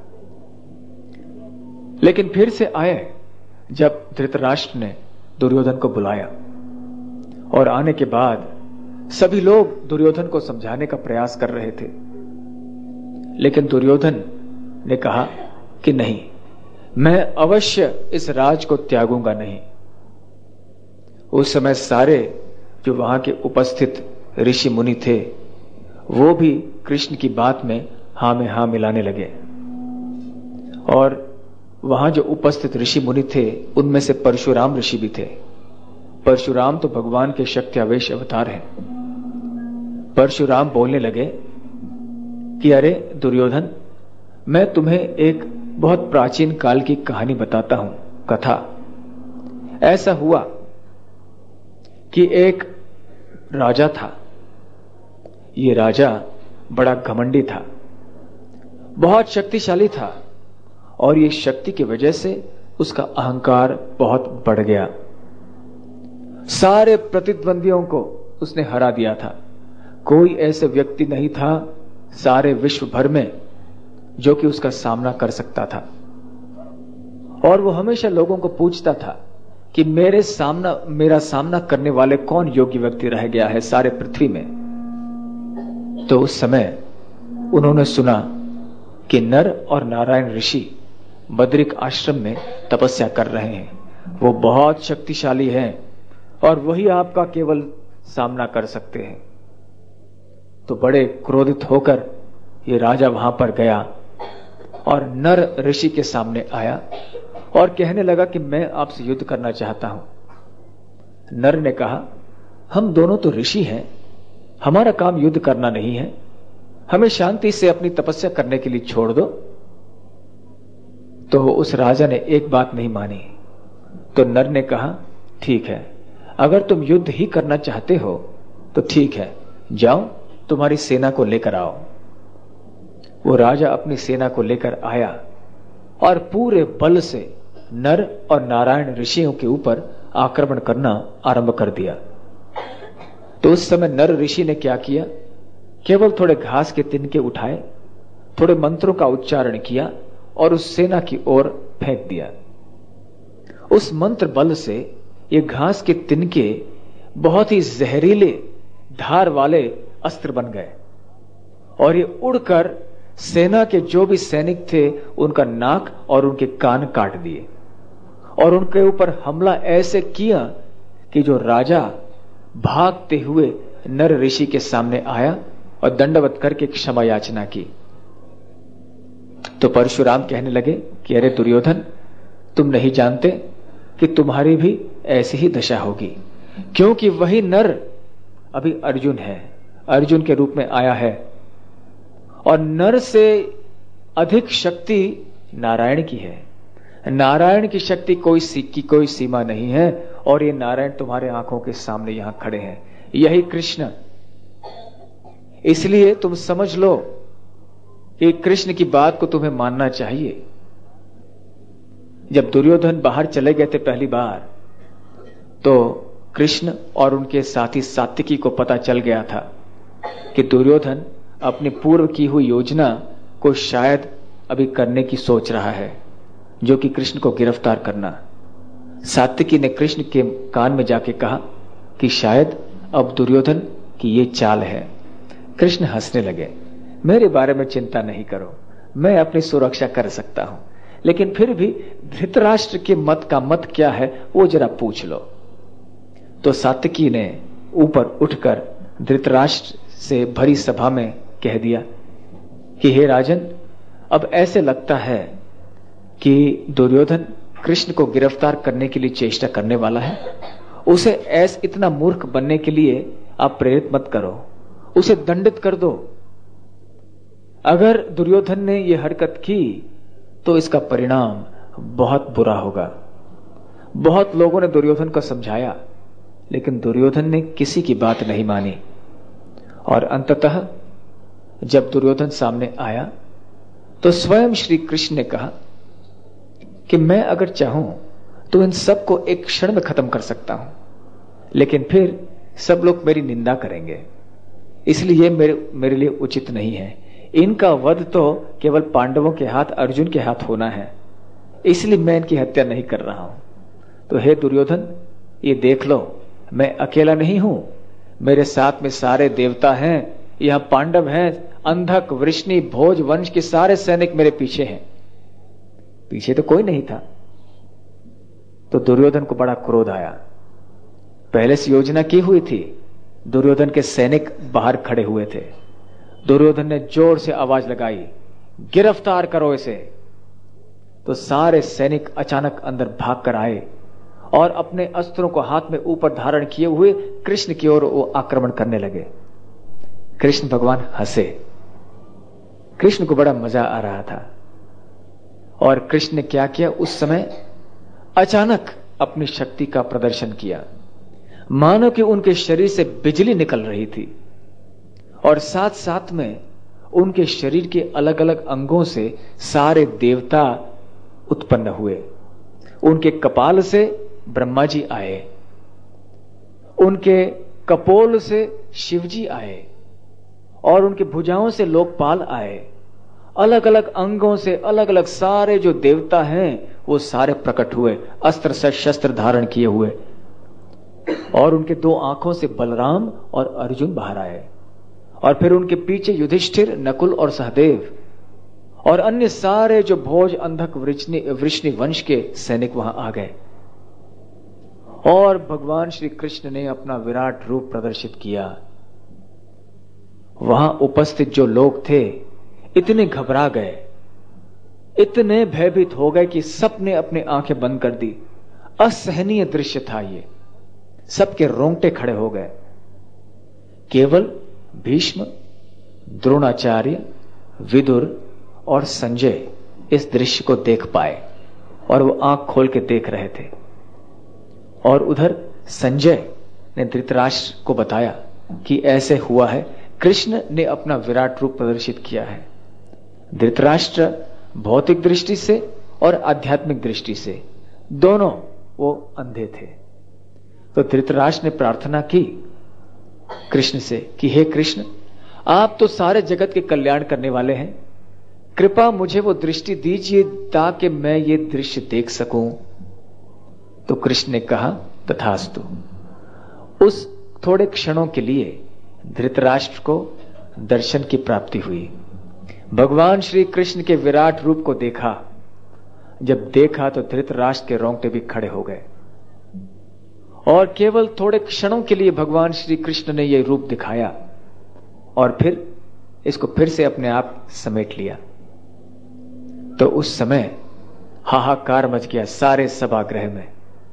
लेकिन फिर से आए जब धृतराष्ट्र ने दुर्योधन को बुलाया, और आने के बाद सभी लोग दुर्योधन को समझाने का प्रयास कर रहे थे, लेकिन दुर्योधन ने कहा कि नहीं, मैं अवश्य इस राज को त्यागूंगा नहीं। उस समय सारे जो वहां के उपस्थित ऋषि मुनि थे वो भी कृष्ण की बात में हां मिलाने लगे। और वहां जो उपस्थित ऋषि मुनि थे उनमें से परशुराम ऋषि भी थे। परशुराम तो भगवान के शक्त्यावेश अवतार हैं। परशुराम बोलने लगे कि अरे दुर्योधन, मैं तुम्हें एक बहुत प्राचीन काल की कहानी बताता हूं, कथा। ऐसा हुआ कि एक राजा था। ये राजा बड़ा घमंडी था, बहुत शक्तिशाली था, और ये शक्ति की वजह से उसका अहंकार बहुत बढ़ गया। सारे प्रतिद्वंदियों को उसने हरा दिया था। कोई ऐसे व्यक्ति नहीं था सारे विश्व भर में जो कि उसका सामना कर सकता था। और वो हमेशा लोगों को पूछता था कि मेरा सामना करने वाले कौन योग्य व्यक्ति रह गया है सारे पृथ्वी में। तो उस समय उन्होंने सुना कि नर और नारायण ऋषि बद्रिक आश्रम में तपस्या कर रहे हैं। वो बहुत शक्तिशाली हैं और वही आपका केवल सामना कर सकते हैं। तो बड़े क्रोधित होकर ये राजा वहां पर गया और नर ऋषि के सामने आया और कहने लगा कि मैं आपसे युद्ध करना चाहता हूं, नर ने कहा, हम दोनों तो ऋषि हैं, हमारा काम युद्ध करना नहीं है, हमें शांति से अपनी तपस्या करने के लिए छोड़ दो। तो उस राजा ने एक बात नहीं मानी। तो नर ने कहा, ठीक है, अगर तुम युद्ध ही करना चाहते हो तो ठीक है, जाओ तुम्हारी सेना को लेकर आओ। वो राजा अपनी सेना को लेकर आया और पूरे बल से नर और नारायण ऋषियों के ऊपर आक्रमण करना आरंभ कर दिया। तो उस समय नर ऋषि ने क्या किया, केवल थोड़े घास के तिनके उठाए, थोड़े मंत्रों का उच्चारण किया और उस सेना की ओर फेंक दिया। उस मंत्र बल से ये घास के तिनके बहुत ही जहरीले धार वाले अस्त्र बन गए और ये उड़कर सेना के जो भी सैनिक थे उनका नाक और उनके कान काट दिए और उनके ऊपर हमला ऐसे किया कि जो राजा भागते हुए नर ऋषि के सामने आया और दंडवत करके क्षमा याचना की। तो परशुराम कहने लगे कि अरे दुर्योधन, तुम नहीं जानते कि तुम्हारी भी ऐसी ही दशा होगी, क्योंकि वही नर अभी अर्जुन है, अर्जुन के रूप में आया है और नर से अधिक शक्ति नारायण की है। नारायण की शक्ति की कोई सीमा नहीं है और ये नारायण तुम्हारे आंखों के सामने यहां खड़े हैं, यही कृष्ण। इसलिए तुम समझ लो कि कृष्ण की बात को तुम्हें मानना चाहिए। जब दुर्योधन बाहर चले गए थे पहली बार, तो कृष्ण और उनके साथी सात्विकी को पता चल गया था कि दुर्योधन अपनी पूर्व की हुई योजना को शायद अभी करने की सोच रहा है, जो कि कृष्ण को गिरफ्तार करना। सात्विकी ने कृष्ण के कान में जाके कहा कि शायद अब दुर्योधन की ये चाल है। कृष्ण हंसने लगे, मेरे बारे में चिंता नहीं करो, मैं अपनी सुरक्षा कर सकता हूं, लेकिन फिर भी धृतराष्ट्र के मत का मत क्या है वो जरा पूछ लो। तो सात्विकी ने ऊपर उठकर धृतराष्ट्र से भरी सभा में कह दिया कि हे राजन, अब ऐसे लगता है कि दुर्योधन कृष्ण को गिरफ्तार करने के लिए चेष्टा करने वाला है। उसे ऐसे इतना मूर्ख बनने के लिए आप प्रेरित मत करो, उसे दंडित कर दो। अगर दुर्योधन ने यह हरकत की तो इसका परिणाम बहुत बुरा होगा। बहुत लोगों ने दुर्योधन को समझाया, लेकिन दुर्योधन ने किसी की बात नहीं मानी और अंततः जब दुर्योधन सामने आया तो स्वयं श्री कृष्ण ने कहा कि मैं अगर चाहूं तो इन सबको एक क्षण में खत्म कर सकता हूं, लेकिन फिर सब लोग मेरी निंदा करेंगे, इसलिए मेरे लिए उचित नहीं है। इनका वध तो केवल पांडवों के हाथ, अर्जुन के हाथ होना है, इसलिए मैं इनकी हत्या नहीं कर रहा हूं। तो हे दुर्योधन, ये देख लो, मैं अकेला नहीं हूं, मेरे साथ में सारे देवता हैं, यहां पांडव हैं, अंधक, वृष्णि, भोज वंश के सारे सैनिक मेरे पीछे हैं। पीछे तो कोई नहीं था। तो दुर्योधन को बड़ा क्रोध आया। पहले से योजना की हुई थी, दुर्योधन के सैनिक बाहर खड़े हुए थे। दुर्योधन ने जोर से आवाज लगाई, गिरफ्तार करो इसे। तो सारे सैनिक अचानक अंदर भाग कर आए और अपने अस्त्रों को हाथ में ऊपर धारण किए हुए कृष्ण की ओर वो आक्रमण करने लगे। कृष्ण भगवान हंसे, कृष्ण को बड़ा मजा आ रहा था। और कृष्ण ने क्या किया, उस समय अचानक अपनी शक्ति का प्रदर्शन किया, मानो कि उनके शरीर से बिजली निकल रही थी और साथ साथ में उनके शरीर के अलग अलग अंगों से सारे देवता उत्पन्न हुए। उनके कपाल से ब्रह्मा जी आए, उनके कपोल से शिव जी आए और उनके भुजाओं से लोकपाल आए। अलग अलग अंगों से अलग अलग सारे जो देवता हैं वो सारे प्रकट हुए, अस्त्र शस्त्र धारण किए हुए। और उनके दो आंखों से बलराम और अर्जुन बाहर आए और फिर उनके पीछे युधिष्ठिर, नकुल और सहदेव और अन्य सारे जो भोज, अंधक, वृष्णि वंश के सैनिक वहां आ गए। और भगवान श्री कृष्ण ने अपना विराट रूप प्रदर्शित किया। वहां उपस्थित जो लोग थे इतने घबरा गए, इतने भयभीत हो गए कि सबने अपनी आंखें बंद कर दी। असहनीय दृश्य था ये। सबके रोंगटे खड़े हो गए। केवल भीष्म, द्रोणाचार्य, विदुर और संजय इस दृश्य को देख पाए और वो आंख खोल के देख रहे थे। और उधर संजय ने धृतराष्ट्र को बताया कि ऐसे हुआ है, कृष्ण ने अपना विराट रूप प्रदर्शित किया है। धृतराष्ट्र भौतिक दृष्टि से और आध्यात्मिक दृष्टि से दोनों वो अंधे थे। तो धृतराष्ट्र ने प्रार्थना की कृष्ण से कि हे कृष्ण, आप तो सारे जगत के कल्याण करने वाले हैं, कृपा मुझे वो दृष्टि दीजिए ताकि मैं ये दृश्य देख सकूं। तो कृष्ण ने कहा तथास्तु। उस थोड़े क्षणों के लिए धृतराष्ट्र को दर्शन की प्राप्ति हुई। भगवान श्री कृष्ण के विराट रूप को देखा। जब देखा तो धृतराष्ट्र के रोंगटे भी खड़े हो गए और केवल थोड़े क्षणों के लिए भगवान श्री कृष्ण ने यह रूप दिखाया और फिर इसको फिर से अपने आप समेट लिया। तो उस समय हाहाकार मच गया सारे सभागृह में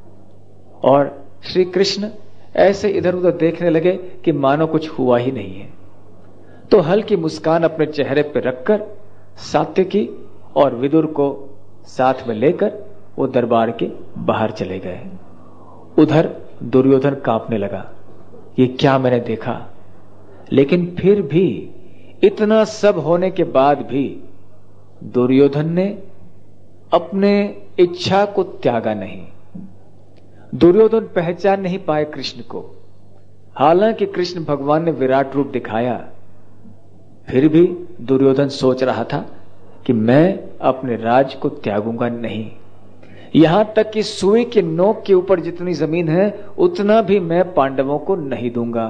और श्री कृष्ण ऐसे इधर उधर देखने लगे कि मानो कुछ हुआ ही नहीं है। तो हल्की मुस्कान अपने चेहरे पर रखकर सात्यकी और विदुर को साथ में लेकर वो दरबार के बाहर चले गए। उधर दुर्योधन कांपने लगा, ये क्या मैंने देखा। लेकिन फिर भी इतना सब होने के बाद भी दुर्योधन ने अपने इच्छा को त्यागा नहीं। दुर्योधन पहचान नहीं पाए कृष्ण को। हालांकि कृष्ण भगवान ने विराट रूप दिखाया, फिर भी दुर्योधन सोच रहा था कि मैं अपने राज को त्यागूंगा नहीं। यहां तक कि सुई के नोक के ऊपर जितनी जमीन है उतना भी मैं पांडवों को नहीं दूंगा।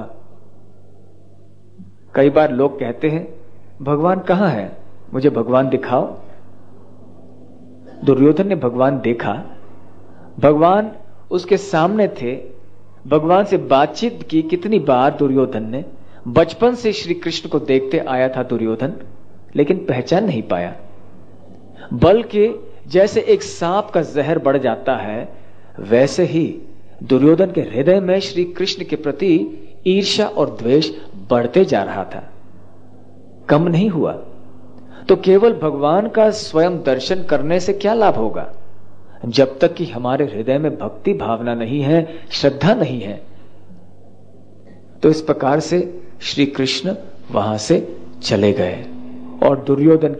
कई बार लोग कहते हैं भगवान कहां है, मुझे भगवान दिखाओ। दुर्योधन ने भगवान देखा, भगवान उसके सामने थे। भगवान से बातचीत की कितनी बार दुर्योधन ने। बचपन से श्री कृष्ण को देखते आया था दुर्योधन, लेकिन पहचान नहीं पाया। बल्कि जैसे एक सांप का जहर बढ़ जाता है, वैसे ही दुर्योधन के हृदय में श्री कृष्ण के प्रति ईर्ष्या और द्वेष बढ़ते जा रहा था, कम नहीं हुआ। तो केवल भगवान का स्वयं दर्शन करने से क्या लाभ होगा, जब तक कि हमारे हृदय में भक्ति भावना नहीं है, श्रद्धा नहीं है। तो इस प्रकार से श्री कृष्ण वहां से चले गए और दुर्योधन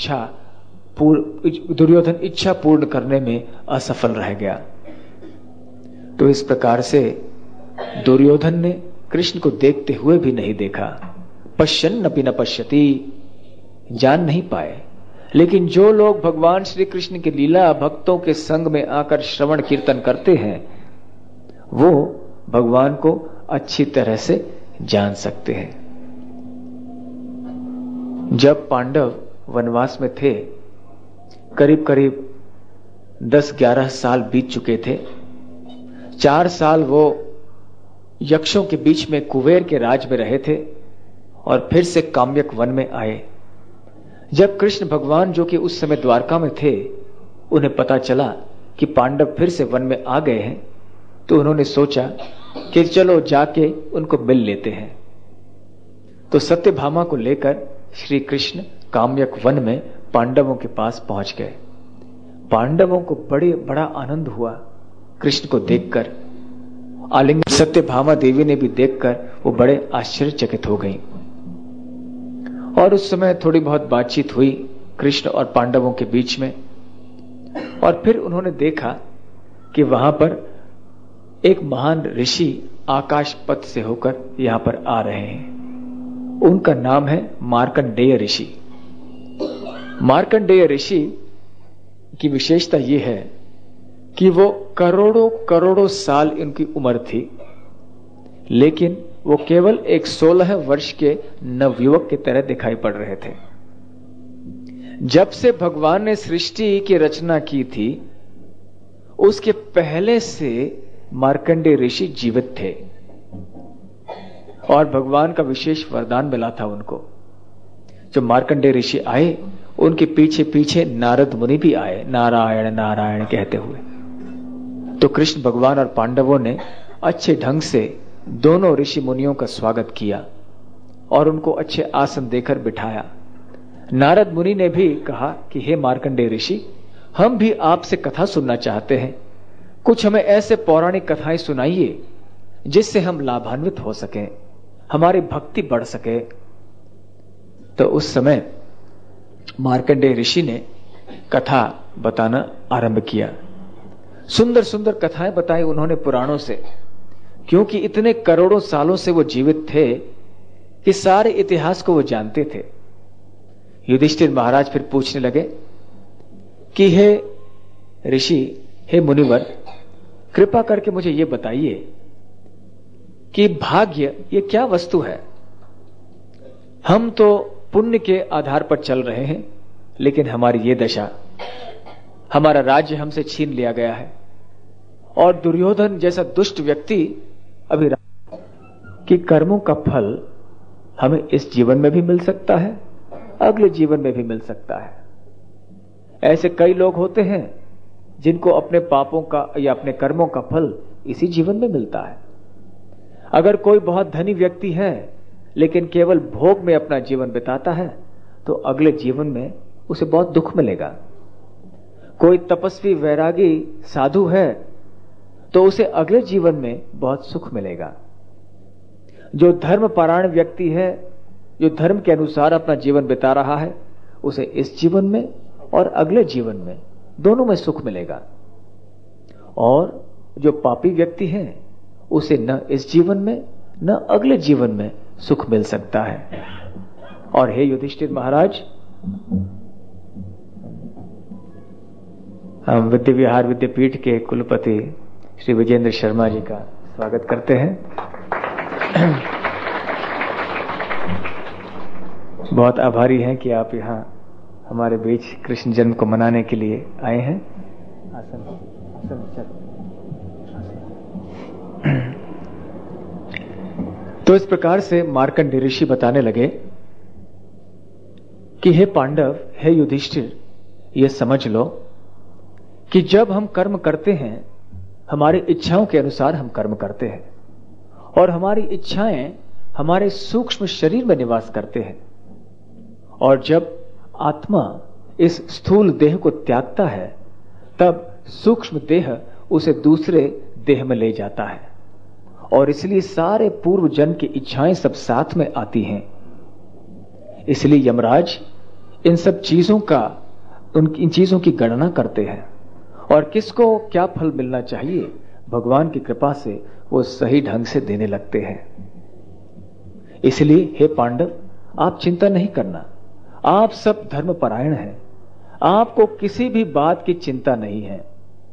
इच्छा पूर्ण करने में असफल रह गया। तो इस प्रकार से दुर्योधन ने कृष्ण को देखते हुए भी नहीं देखा। पश्यन्नपि न पश्यति, जान नहीं पाए। लेकिन जो लोग भगवान श्री कृष्ण की लीला भक्तों के संग में आकर श्रवण कीर्तन करते हैं, वो भगवान को अच्छी तरह से जान सकते हैं। जब पांडव वनवास में थे, करीब करीब 10-11 साल बीत चुके थे। 4 साल वो यक्षों के बीच में कुबेर के राज में रहे थे और फिर से काम्यक वन में आए। जब कृष्ण भगवान, जो कि उस समय द्वारका में थे, उन्हें पता चला कि पांडव फिर से वन में आ गए हैं, तो उन्होंने सोचा कि चलो जाके उनको मिल लेते हैं। तो सत्यभामा को लेकर श्री कृष्ण काम्यक वन में पांडवों के पास पहुंच गए। पांडवों को बड़ा आनंद हुआ कृष्ण को देखकर। आलिंगन सत्यभामा देवी ने भी देखकर वो बड़े आश्चर्यचकित हो गईं। और उस समय थोड़ी बहुत बातचीत हुई कृष्ण और पांडवों के बीच में। और फिर उन्होंने देखा कि वहां पर एक महान ऋषि आकाश पथ से होकर यहां पर आ रहे हैं। उनका नाम है मार्कंडेय ऋषि। मार्कंडेय ऋषि की विशेषता यह है कि वो करोड़ों करोड़ों साल इनकी उम्र थी, लेकिन वो केवल एक 16 वर्ष के नवयुवक की तरह दिखाई पड़ रहे थे। जब से भगवान ने सृष्टि की रचना की थी, उसके पहले से मार्कंडेय ऋषि जीवित थे और भगवान का विशेष वरदान मिला था उनको। जब मार्कंडेय ऋषि आए, उनके पीछे पीछे नारद मुनि भी आए, नारायण नारायण कहते हुए। तो कृष्ण भगवान और पांडवों ने अच्छे ढंग से दोनों ऋषि मुनियों का स्वागत किया और उनको अच्छे आसन देकर बिठाया। नारद मुनि ने भी कहा कि हे मार्कंडेय ऋषि, हम भी आपसे कथा सुनना चाहते हैं, कुछ हमें ऐसे पौराणिक कथाएं सुनाइए जिससे हम लाभान्वित हो सकें, हमारी भक्ति बढ़ सके। तो उस समय मार्कंडेय ऋषि ने कथा बताना आरंभ किया। सुंदर सुंदर कथाएं बताई उन्होंने पुराणों से, क्योंकि इतने करोड़ों सालों से वो जीवित थे कि सारे इतिहास को वो जानते थे। युधिष्ठिर महाराज फिर पूछने लगे कि हे ऋषि, हे मुनिवर, कृपा करके मुझे ये बताइए कि भाग्य ये क्या वस्तु है? हम तो पुण्य के आधार पर चल रहे हैं, लेकिन हमारी ये दशा, हमारा राज्य हमसे छीन लिया गया है और दुर्योधन जैसा दुष्ट व्यक्ति अभी कि कर्मों का फल हमें इस जीवन में भी मिल सकता है, अगले जीवन में भी मिल सकता है। ऐसे कई लोग होते हैं जिनको अपने पापों का या अपने कर्मों का फल इसी जीवन में मिलता है। अगर कोई बहुत धनी व्यक्ति है लेकिन केवल भोग में अपना जीवन बिताता है तो अगले जीवन में उसे बहुत दुख मिलेगा। कोई तपस्वी वैरागी साधु है तो उसे अगले जीवन में बहुत सुख मिलेगा। जो धर्मपरायण व्यक्ति है, जो धर्म के अनुसार अपना जीवन बिता रहा है, उसे इस जीवन में और अगले जीवन में दोनों में सुख मिलेगा। और जो पापी व्यक्ति है उसे न इस जीवन में न अगले जीवन में सुख मिल सकता है। और हे युधिष्ठिर महाराज, हम विद्या विहार विद्यापीठ के कुलपति श्री विजेंद्र शर्मा जी का स्वागत करते हैं। बहुत आभारी हैं कि आप यहाँ हमारे बीच कृष्ण जन्म को मनाने के लिए आए हैं। तो इस प्रकार से मार्कंडेय ऋषि बताने लगे कि हे पांडव, हे युधिष्ठिर, ये समझ लो कि जब हम कर्म करते हैं, हमारी इच्छाओं के अनुसार हम कर्म करते हैं और हमारी इच्छाएं हमारे सूक्ष्म शरीर में निवास करते हैं। और जब आत्मा इस स्थूल देह को त्यागता है तब सूक्ष्म देह उसे दूसरे देह में ले जाता है और इसलिए सारे पूर्व जन्म की इच्छाएं सब साथ में आती हैं। इसलिए यमराज इन सब चीजों का, इन चीजों की गणना करते हैं और किसको क्या फल मिलना चाहिए भगवान की कृपा से वो सही ढंग से देने लगते हैं। इसलिए हे पांडव, आप चिंता नहीं करना, आप सब धर्मपरायण हैं, आपको किसी भी बात की चिंता नहीं है।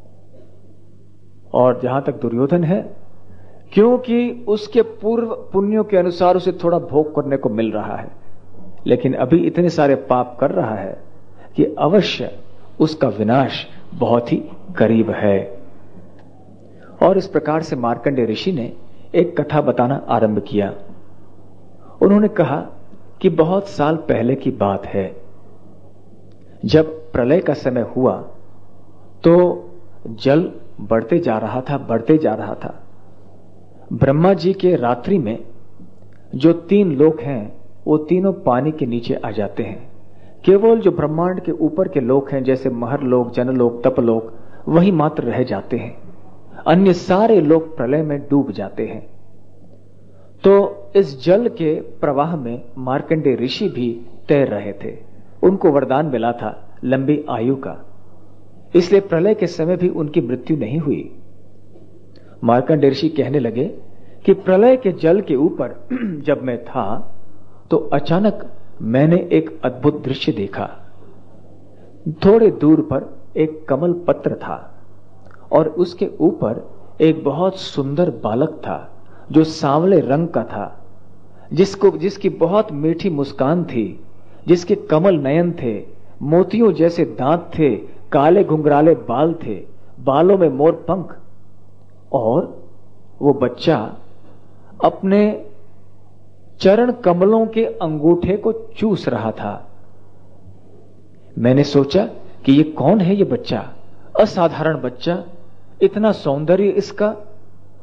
और जहां तक दुर्योधन है, क्योंकि उसके पूर्व पुण्यों के अनुसार उसे थोड़ा भोग करने को मिल रहा है, लेकिन अभी इतने सारे पाप कर रहा है कि अवश्य उसका विनाश बहुत ही करीब है। और इस प्रकार से मार्कंडेय ऋषि ने एक कथा बताना आरंभ किया। उन्होंने कहा कि बहुत साल पहले की बात है, जब प्रलय का समय हुआ तो जल बढ़ते जा रहा था। ब्रह्मा जी के रात्रि में जो 3 लोक हैं वो तीनों पानी के नीचे आ जाते हैं। केवल जो ब्रह्मांड के ऊपर के लोक हैं, जैसे महरलोक, जनलोक, तपलोक, वही मात्र रह जाते हैं। अन्य सारे लोक प्रलय में डूब जाते हैं। तो इस जल के प्रवाह में मार्कंडेय ऋषि भी तैर रहे थे। उनको वरदान मिला था लंबी आयु का, इसलिए प्रलय के समय भी उनकी मृत्यु नहीं हुई। मार्कंडेय ऋषि कहने लगे कि प्रलय के जल के ऊपर जब मैं था तो अचानक मैंने एक अद्भुत दृश्य देखा। थोड़े दूर पर एक कमल पत्र था और उसके ऊपर एक बहुत सुंदर बालक था जो सांवले रंग का था, जिसकी बहुत मीठी मुस्कान थी, जिसके कमल नयन थे, मोतियों जैसे दांत थे, काले घुंघराले बाल थे, बालों में मोर पंख। और वो बच्चा अपने चरण कमलों के अंगूठे को चूस रहा था। मैंने सोचा कि ये कौन है, ये बच्चा, असाधारण बच्चा, इतना सौंदर्य इसका,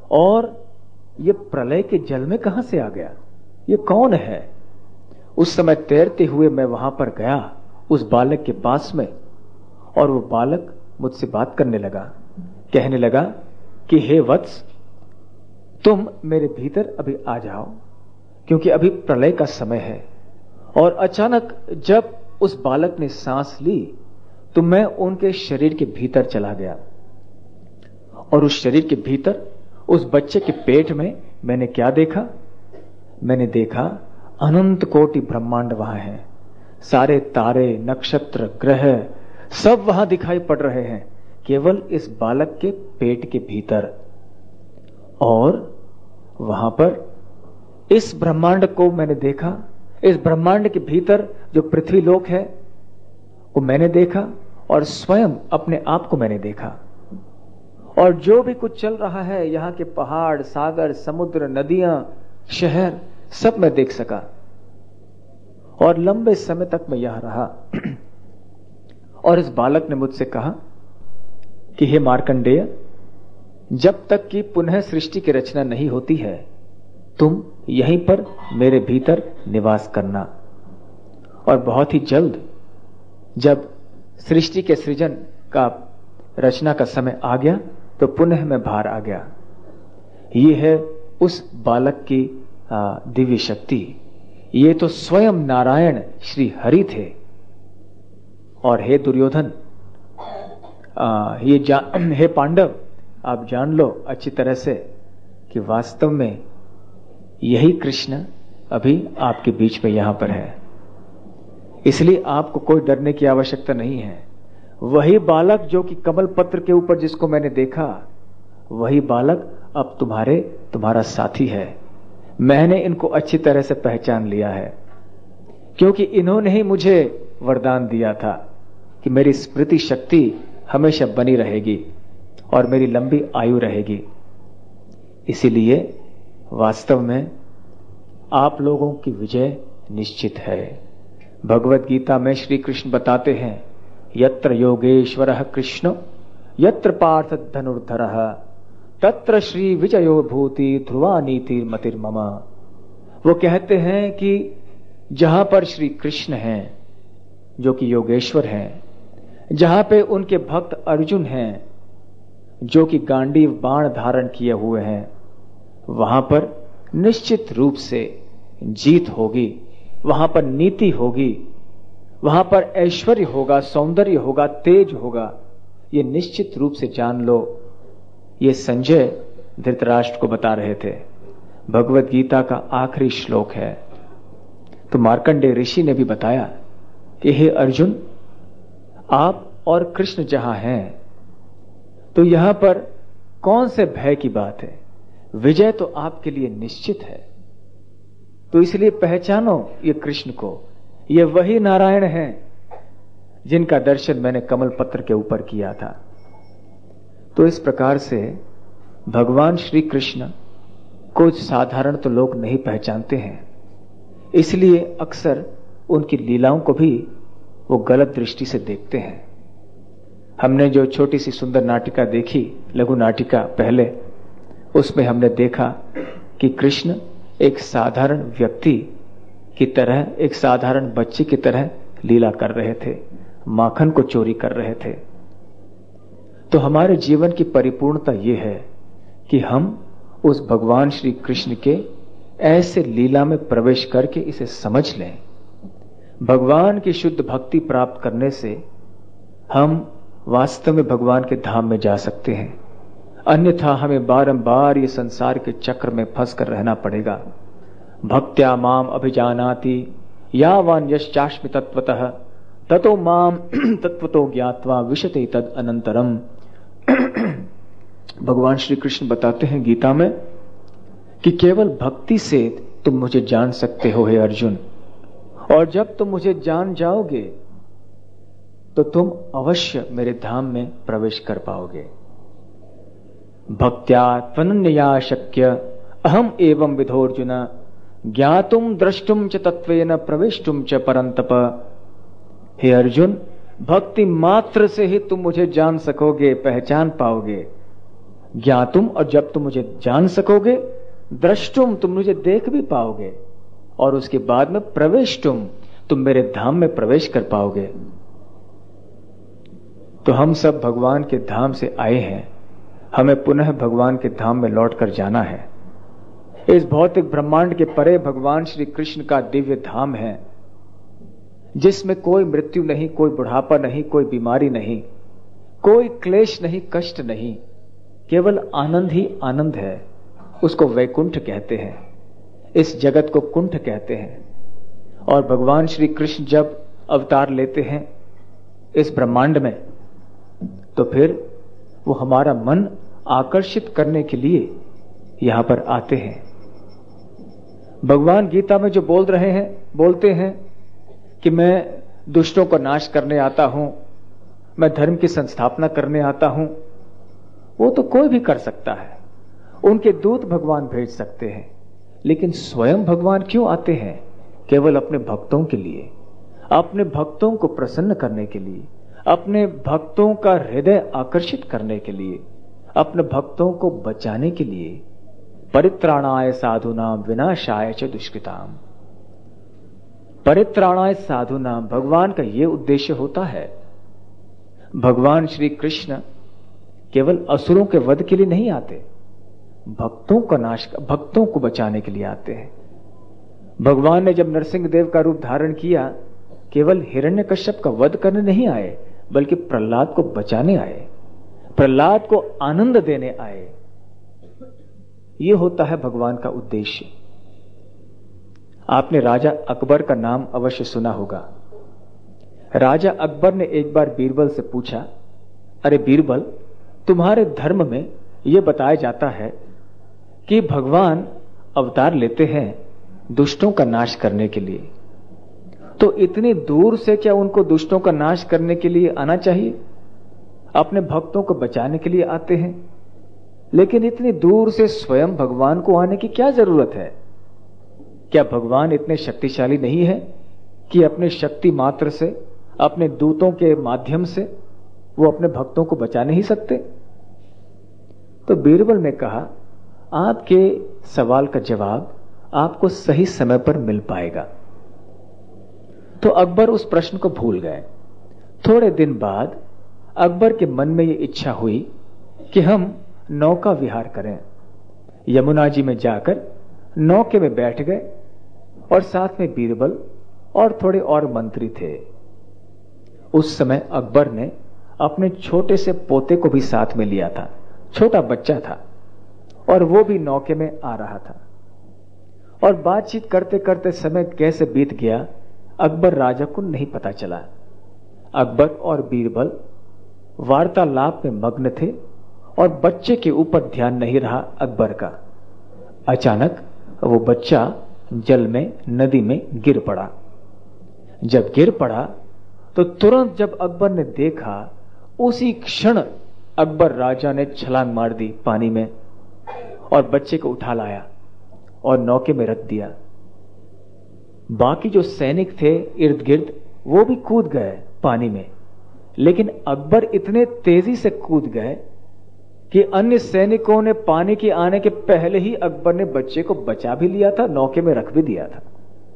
और ये प्रलय के जल में कहां से आ गया, ये कौन है। उस समय तैरते हुए मैं वहां पर गया उस बालक के पास में, और वो बालक मुझसे बात करने लगा, कहने लगा कि हे वत्स, तुम मेरे भीतर अभी आ जाओ, क्योंकि अभी प्रलय का समय है। और अचानक जब उस बालक ने सांस ली तो मैं उनके शरीर के भीतर चला गया, और उस शरीर के भीतर उस बच्चे के पेट में मैंने क्या देखा, मैंने देखा अनंत कोटि ब्रह्मांड वहां है, सारे तारे नक्षत्र ग्रह सब वहां दिखाई पड़ रहे हैं, केवल इस बालक के पेट के भीतर। और वहां पर इस ब्रह्मांड को मैंने देखा, इस ब्रह्मांड के भीतर जो पृथ्वी लोक है वो मैंने देखा, और स्वयं अपने आप को मैंने देखा। और जो भी कुछ चल रहा है, यहां के पहाड़, सागर, समुद्र, नदियां, शहर, सब मैं देख सका। और लंबे समय तक मैं यहां रहा। और इस बालक ने मुझसे कहा कि हे मार्कंडेय, जब तक कि पुनः सृष्टि की रचना नहीं होती है, तुम यहीं पर मेरे भीतर निवास करना। और बहुत ही जल्द जब सृष्टि के सृजन का रचना का समय आ गया तो पुनः मैं बाहर आ गया। ये है उस बालक की दिव्य शक्ति। ये तो स्वयं नारायण श्री हरि थे। और हे दुर्योधन, हे पांडव, आप जान लो अच्छी तरह से कि वास्तव में यही कृष्ण अभी आपके बीच में यहां पर है। इसलिए आपको कोई डरने की आवश्यकता नहीं है। वही बालक जो कि कमल पत्र के ऊपर जिसको मैंने देखा, वही बालक अब तुम्हारा साथी है। मैंने इनको अच्छी तरह से पहचान लिया है, क्योंकि इन्होंने ही मुझे वरदान दिया था कि मेरी स्मृति शक्ति हमेशा बनी रहेगी और मेरी लंबी आयु रहेगी। इसीलिए वास्तव में आप लोगों की विजय निश्चित है। भगवत गीता में श्री कृष्ण बताते हैं, यत्र योगेश्वरः कृष्ण यत्र पार्थ धनुर्धरः तत्र श्री विजयो भूति ध्रुवा नीति मतिर्मम। वो कहते हैं कि जहां पर श्री कृष्ण हैं जो कि योगेश्वर हैं, जहां पे उनके भक्त अर्जुन हैं जो कि गांडीव बाण धारण किए हुए हैं, वहां पर निश्चित रूप से जीत होगी, वहां पर नीति होगी, वहां पर ऐश्वर्य होगा, सौंदर्य होगा, तेज होगा। ये निश्चित रूप से जान लो। ये संजय धृतराष्ट्र को बता रहे थे। भगवत गीता का आखिरी श्लोक है। तो मार्कंडेय ऋषि ने भी बताया कि हे अर्जुन, आप और कृष्ण जहां हैं तो यहां पर कौन से भय की बात है, विजय तो आपके लिए निश्चित है। तो इसलिए पहचानो ये कृष्ण को, ये वही नारायण हैं जिनका दर्शन मैंने कमल पत्र के ऊपर किया था। तो इस प्रकार से भगवान श्री कृष्ण को साधारण तो लोग नहीं पहचानते हैं, इसलिए अक्सर उनकी लीलाओं को भी वो गलत दृष्टि से देखते हैं। हमने जो छोटी सी सुंदर नाटिका देखी, लघु नाटिका पहले, उसमें हमने देखा कि कृष्ण एक साधारण व्यक्ति की तरह, एक साधारण बच्चे की तरह लीला कर रहे थे, माखन को चोरी कर रहे थे। तो हमारे जीवन की परिपूर्णता यह है कि हम उस भगवान श्री कृष्ण के ऐसे लीला में प्रवेश करके इसे समझ लें। भगवान की शुद्ध भक्ति प्राप्त करने से हम वास्तव में भगवान के धाम में जा सकते हैं, अन्यथा हमें बारंबार ये संसार के चक्र में फंस कर रहना पड़ेगा। भक्त्या माम अभिजानाति यावान यश्चास्मि तत्वतः ततो माम तत्वतो ज्ञात्वा विशते तद अनंतरम। भगवान श्री कृष्ण बताते हैं गीता में कि केवल भक्ति से तुम मुझे जान सकते हो हे अर्जुन, और जब तुम मुझे जान जाओगे तो तुम अवश्य मेरे धाम में प्रवेश कर पाओगे। भक्त्या त्वनन्यया शक्य अहम एवं विधोर्जुन ज्ञातुम द्रष्टुम च तत्वेन प्रवेष्टुम च परंतप। हे अर्जुन, भक्ति मात्र से ही तुम मुझे जान सकोगे, पहचान पाओगे। ज्ञातुम, और जब तुम मुझे जान सकोगे, द्रष्टुम, तुम मुझे देख भी पाओगे, और उसके बाद में प्रवेशतुम, तुम मेरे धाम में प्रवेश कर पाओगे। तो हम सब भगवान के धाम से आए हैं, हमें पुनः भगवान के धाम में लौट कर जाना है। इस भौतिक ब्रह्मांड के परे भगवान श्री कृष्ण का दिव्य धाम है, जिसमें कोई मृत्यु नहीं, कोई बुढ़ापा नहीं, कोई बीमारी नहीं, कोई क्लेश नहीं, कष्ट नहीं, केवल आनंद ही आनंद है। उसको वैकुंठ कहते हैं, इस जगत को कुंठ कहते हैं। और भगवान श्री कृष्ण जब अवतार लेते हैं इस ब्रह्मांड में, तो फिर वो हमारा मन आकर्षित करने के लिए यहां पर आते हैं। भगवान गीता में जो बोलते हैं कि मैं दुष्टों को नाश करने आता हूं, मैं धर्म की संस्थापना करने आता हूं, वो तो कोई भी कर सकता है, उनके दूत भगवान भेज सकते हैं। लेकिन स्वयं भगवान क्यों आते हैं? केवल अपने भक्तों के लिए, अपने भक्तों को प्रसन्न करने के लिए, अपने भक्तों का हृदय आकर्षित करने के लिए, अपने भक्तों को बचाने के लिए। परित्राणाय साधुनाम विनाशाय च दुष्कृताम। परित्राणाय साधुनाम, भगवान का यह उद्देश्य होता है। भगवान श्री कृष्ण केवल असुरों के वध के लिए नहीं आते, भक्तों को बचाने के लिए आते हैं। भगवान ने जब नरसिंह देव का रूप धारण किया, केवल हिरण्यकश्यप का वध करने नहीं आए, बल्कि प्रहलाद को बचाने आए, प्रहलाद को आनंद देने आए। यह होता है भगवान का उद्देश्य। आपने राजा अकबर का नाम अवश्य सुना होगा। राजा अकबर ने एक बार बीरबल से पूछा, अरे बीरबल, तुम्हारे धर्म में यह बताया जाता है कि भगवान अवतार लेते हैं दुष्टों का नाश करने के लिए, तो इतनी दूर से क्या उनको दुष्टों का नाश करने के लिए आना चाहिए? अपने भक्तों को बचाने के लिए आते हैं, लेकिन इतनी दूर से स्वयं भगवान को आने की क्या जरूरत है? क्या भगवान इतने शक्तिशाली नहीं है कि अपने शक्ति मात्र से, अपने दूतों के माध्यम से वो अपने भक्तों को बचा नहीं सकते? तो बीरबल ने कहा, आपके सवाल का जवाब आपको सही समय पर मिल पाएगा। तो अकबर उस प्रश्न को भूल गए। थोड़े दिन बाद अकबर के मन में यह इच्छा हुई कि हम नौका विहार करें। यमुना जी में जाकर नौके में बैठ गए, और साथ में बीरबल और थोड़े और मंत्री थे। उस समय अकबर ने अपने छोटे से पोते को भी साथ में लिया था, छोटा बच्चा था, और वो भी नौके में आ रहा था। और बातचीत करते करते समय कैसे बीत गया अकबर राजा को नहीं पता चला। अकबर और बीरबल वार्तालाप में मग्न थे और बच्चे के ऊपर ध्यान नहीं रहा अकबर का। अचानक वो बच्चा जल में, नदी में गिर पड़ा। जब गिर पड़ा तो तुरंत जब अकबर ने देखा, उसी क्षण अकबर राजा ने छलांग मार दी पानी में और बच्चे को उठा लाया और नौके में रख दिया। बाकी जो सैनिक थे इर्द गिर्द, वो भी कूद गए पानी में, लेकिन अकबर इतने तेजी से कूद गए कि अन्य सैनिकों ने पानी के आने के पहले ही अकबर ने बच्चे को बचा भी लिया था, नौके में रख भी दिया था।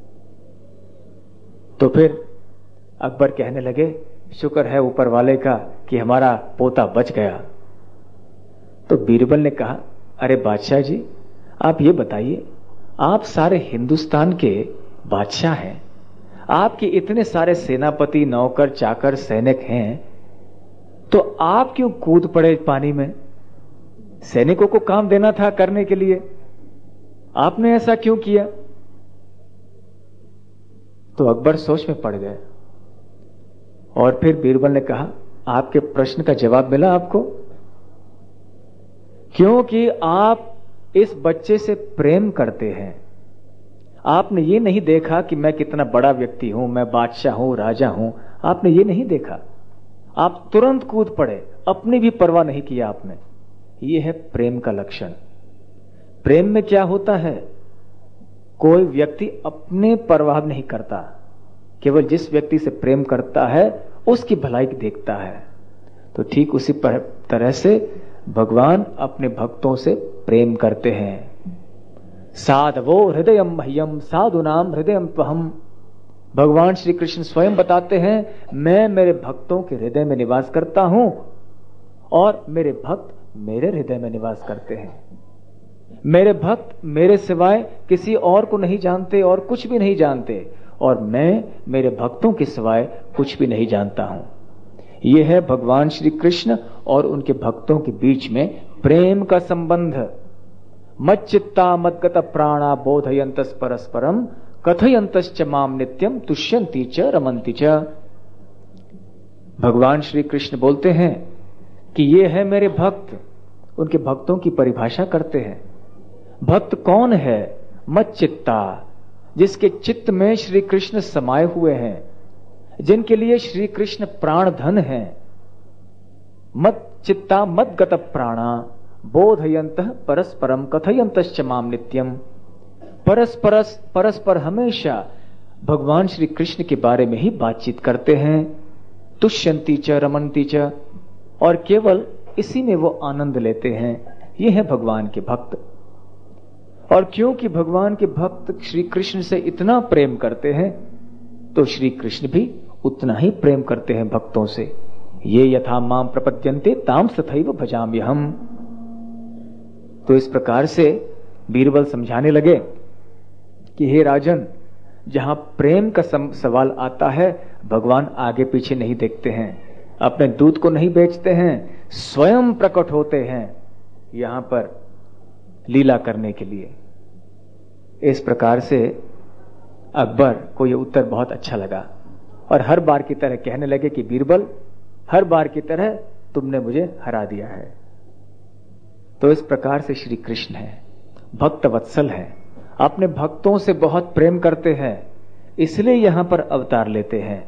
तो फिर अकबर कहने लगे, शुक्र है ऊपर वाले का कि हमारा पोता बच गया। तो बीरबल ने कहा, अरे बादशाह जी, आप ये बताइए, आप सारे हिंदुस्तान के बादशाह हैं, आपके इतने सारे सेनापति, नौकर, चाकर, सैनिक हैं, तो आप क्यों कूद पड़े पानी में? सैनिकों को काम देना था करने के लिए, आपने ऐसा क्यों किया? तो अकबर सोच में पड़ गए और फिर बीरबल ने कहा, आपके प्रश्न का जवाब मिला आपको, क्योंकि आप इस बच्चे से प्रेम करते हैं। आपने ये नहीं देखा कि मैं कितना बड़ा व्यक्ति हूं, मैं बादशाह हूं, राजा हूं, आपने ये नहीं देखा। आप तुरंत कूद पड़े, अपनी भी परवाह नहीं किया आपने। ये है प्रेम का लक्षण। प्रेम में क्या होता है, कोई व्यक्ति अपने परवाह नहीं करता, केवल जिस व्यक्ति से प्रेम करता है उसकी भलाई देखता है। तो ठीक उसी तरह से भगवान अपने भक्तों से प्रेम करते हैं। साधवो हृदयम मह्यम साधुनाम हृदयम त्वहम। भगवान श्री कृष्ण स्वयं बताते हैं, मैं मेरे भक्तों के हृदय में निवास करता हूं और मेरे भक्त मेरे हृदय में निवास करते हैं। मेरे भक्त मेरे सिवाय किसी और को नहीं जानते और कुछ भी नहीं जानते, और मैं मेरे भक्तों के सिवाय कुछ भी नहीं जानता हूं। यह है भगवान श्री कृष्ण और उनके भक्तों के बीच में प्रेम का संबंध। मच्चित्ता मद्गत प्राणा बोधयंतस परस्परम कथयंतश्च माम नित्यम तुष्यंती च रमन्ति च। भगवान श्री कृष्ण बोलते हैं कि ये है मेरे भक्त। उनके भक्तों की परिभाषा करते हैं। भक्त कौन है? मच्चित्ता, जिसके चित्त में श्री कृष्ण समाये हुए हैं, जिनके लिए श्री कृष्ण प्राण धन है। मत चित्ता मद्गत प्राणा बोधयंतः परस्परम कथयंतश्च माम नित्यम। परस्पर हमेशा भगवान श्री कृष्ण के बारे में ही बातचीत करते हैं। तुष्यंती च रमन्ति च, और केवल इसी में वो आनंद लेते हैं। ये है भगवान के भक्त। और क्योंकि भगवान के भक्त श्री कृष्ण से इतना प्रेम करते हैं, तो श्री कृष्ण भी उतना ही प्रेम करते हैं भक्तों से। ये यथा माम प्रपद्यन्ते ताम तथैव भजाम्यहम्। तो इस प्रकार से बीरबल समझाने लगे कि हे राजन, जहां प्रेम का सवाल आता है, भगवान आगे पीछे नहीं देखते हैं, अपने दूध को नहीं बेचते हैं, स्वयं प्रकट होते हैं यहां पर लीला करने के लिए। इस प्रकार से अकबर को यह उत्तर बहुत अच्छा लगा और हर बार की तरह कहने लगे कि बीरबल, हर बार की तरह तुमने मुझे हरा दिया है। तो इस प्रकार से श्री कृष्ण है, भक्त वत्सल है, अपने भक्तों से बहुत प्रेम करते हैं, इसलिए यहां पर अवतार लेते हैं।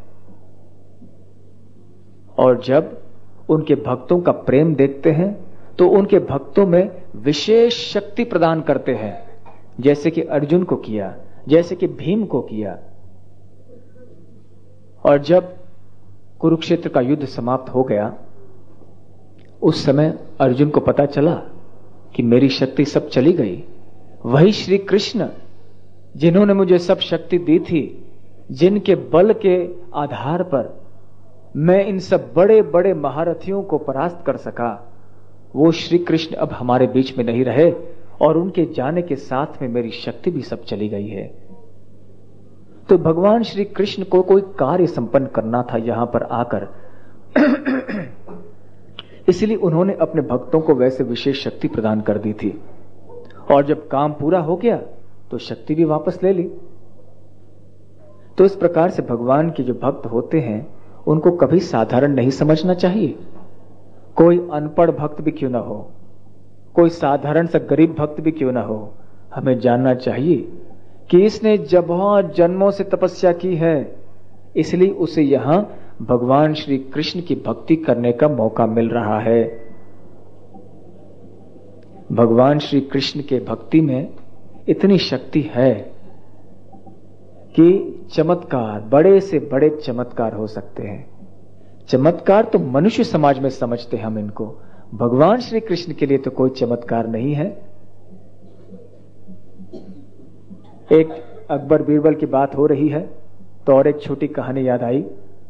और जब उनके भक्तों का प्रेम देखते हैं तो उनके भक्तों में विशेष शक्ति प्रदान करते हैं, जैसे कि अर्जुन को किया, जैसे कि भीम को किया। और जब कुरुक्षेत्र का युद्ध समाप्त हो गया, उस समय अर्जुन को पता चला कि मेरी शक्ति सब चली गई। वही श्री कृष्ण जिन्होंने मुझे सब शक्ति दी थी, जिनके बल के आधार पर मैं इन सब बड़े बड़े महारथियों को परास्त कर सका, वो श्री कृष्ण अब हमारे बीच में नहीं रहे और उनके जाने के साथ में मेरी शक्ति भी सब चली गई है। तो भगवान श्री कृष्ण को कोई कार्य संपन्न करना था यहां पर आकर, इसलिए उन्होंने अपने भक्तों को वैसे विशेष शक्ति प्रदान कर दी थी। और जब काम पूरा हो गया तो शक्ति भी वापस ले ली। तो इस प्रकार से भगवान के जो भक्त होते हैं, उनको कभी साधारण नहीं समझना चाहिए। कोई अनपढ़ भक्त भी क्यों ना हो, कोई साधारण सा गरीब भक्त भी क्यों ना हो, हमें जानना चाहिए कि इसने जब बहुत जन्मों से तपस्या की है, इसलिए उसे यहां भगवान श्री कृष्ण की भक्ति करने का मौका मिल रहा है। भगवान श्री कृष्ण के भक्ति में इतनी शक्ति है कि चमत्कार, बड़े से बड़े चमत्कार हो सकते हैं। चमत्कार तो मनुष्य समाज में समझते हैं हम इनको, भगवान श्री कृष्ण के लिए तो कोई चमत्कार नहीं है। एक अकबर बीरबल की बात हो रही है तो और एक छोटी कहानी याद आई।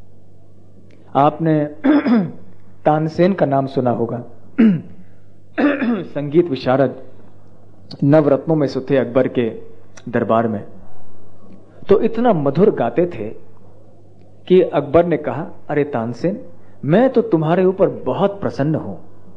आपने तानसेन का नाम सुना होगा, संगीत विशारद, नवरत्नों में से थे अकबर के दरबार में। तो इतना मधुर गाते थे कि अकबर ने कहा, अरे तानसेन, मैं तो तुम्हारे ऊपर बहुत प्रसन्न हूं।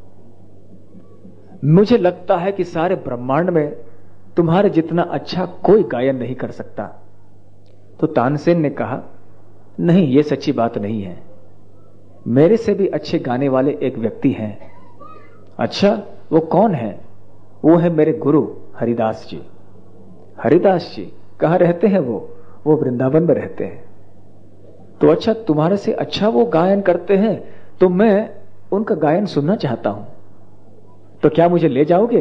मुझे लगता है कि सारे ब्रह्मांड में तुम्हारे जितना अच्छा कोई गायन नहीं कर सकता। तो तानसेन ने कहा, नहीं, ये सच्ची बात नहीं है, मेरे से भी अच्छे गाने वाले एक व्यक्ति हैं। अच्छा, वो कौन है? वो है मेरे गुरु हरिदास जी। हरिदास जी कहाँ रहते हैं? वो वृंदावन में रहते हैं। तो अच्छा, तुम्हारे से अच्छा वो गायन करते हैं, तो मैं उनका गायन सुनना चाहता हूं, तो क्या मुझे ले जाओगे?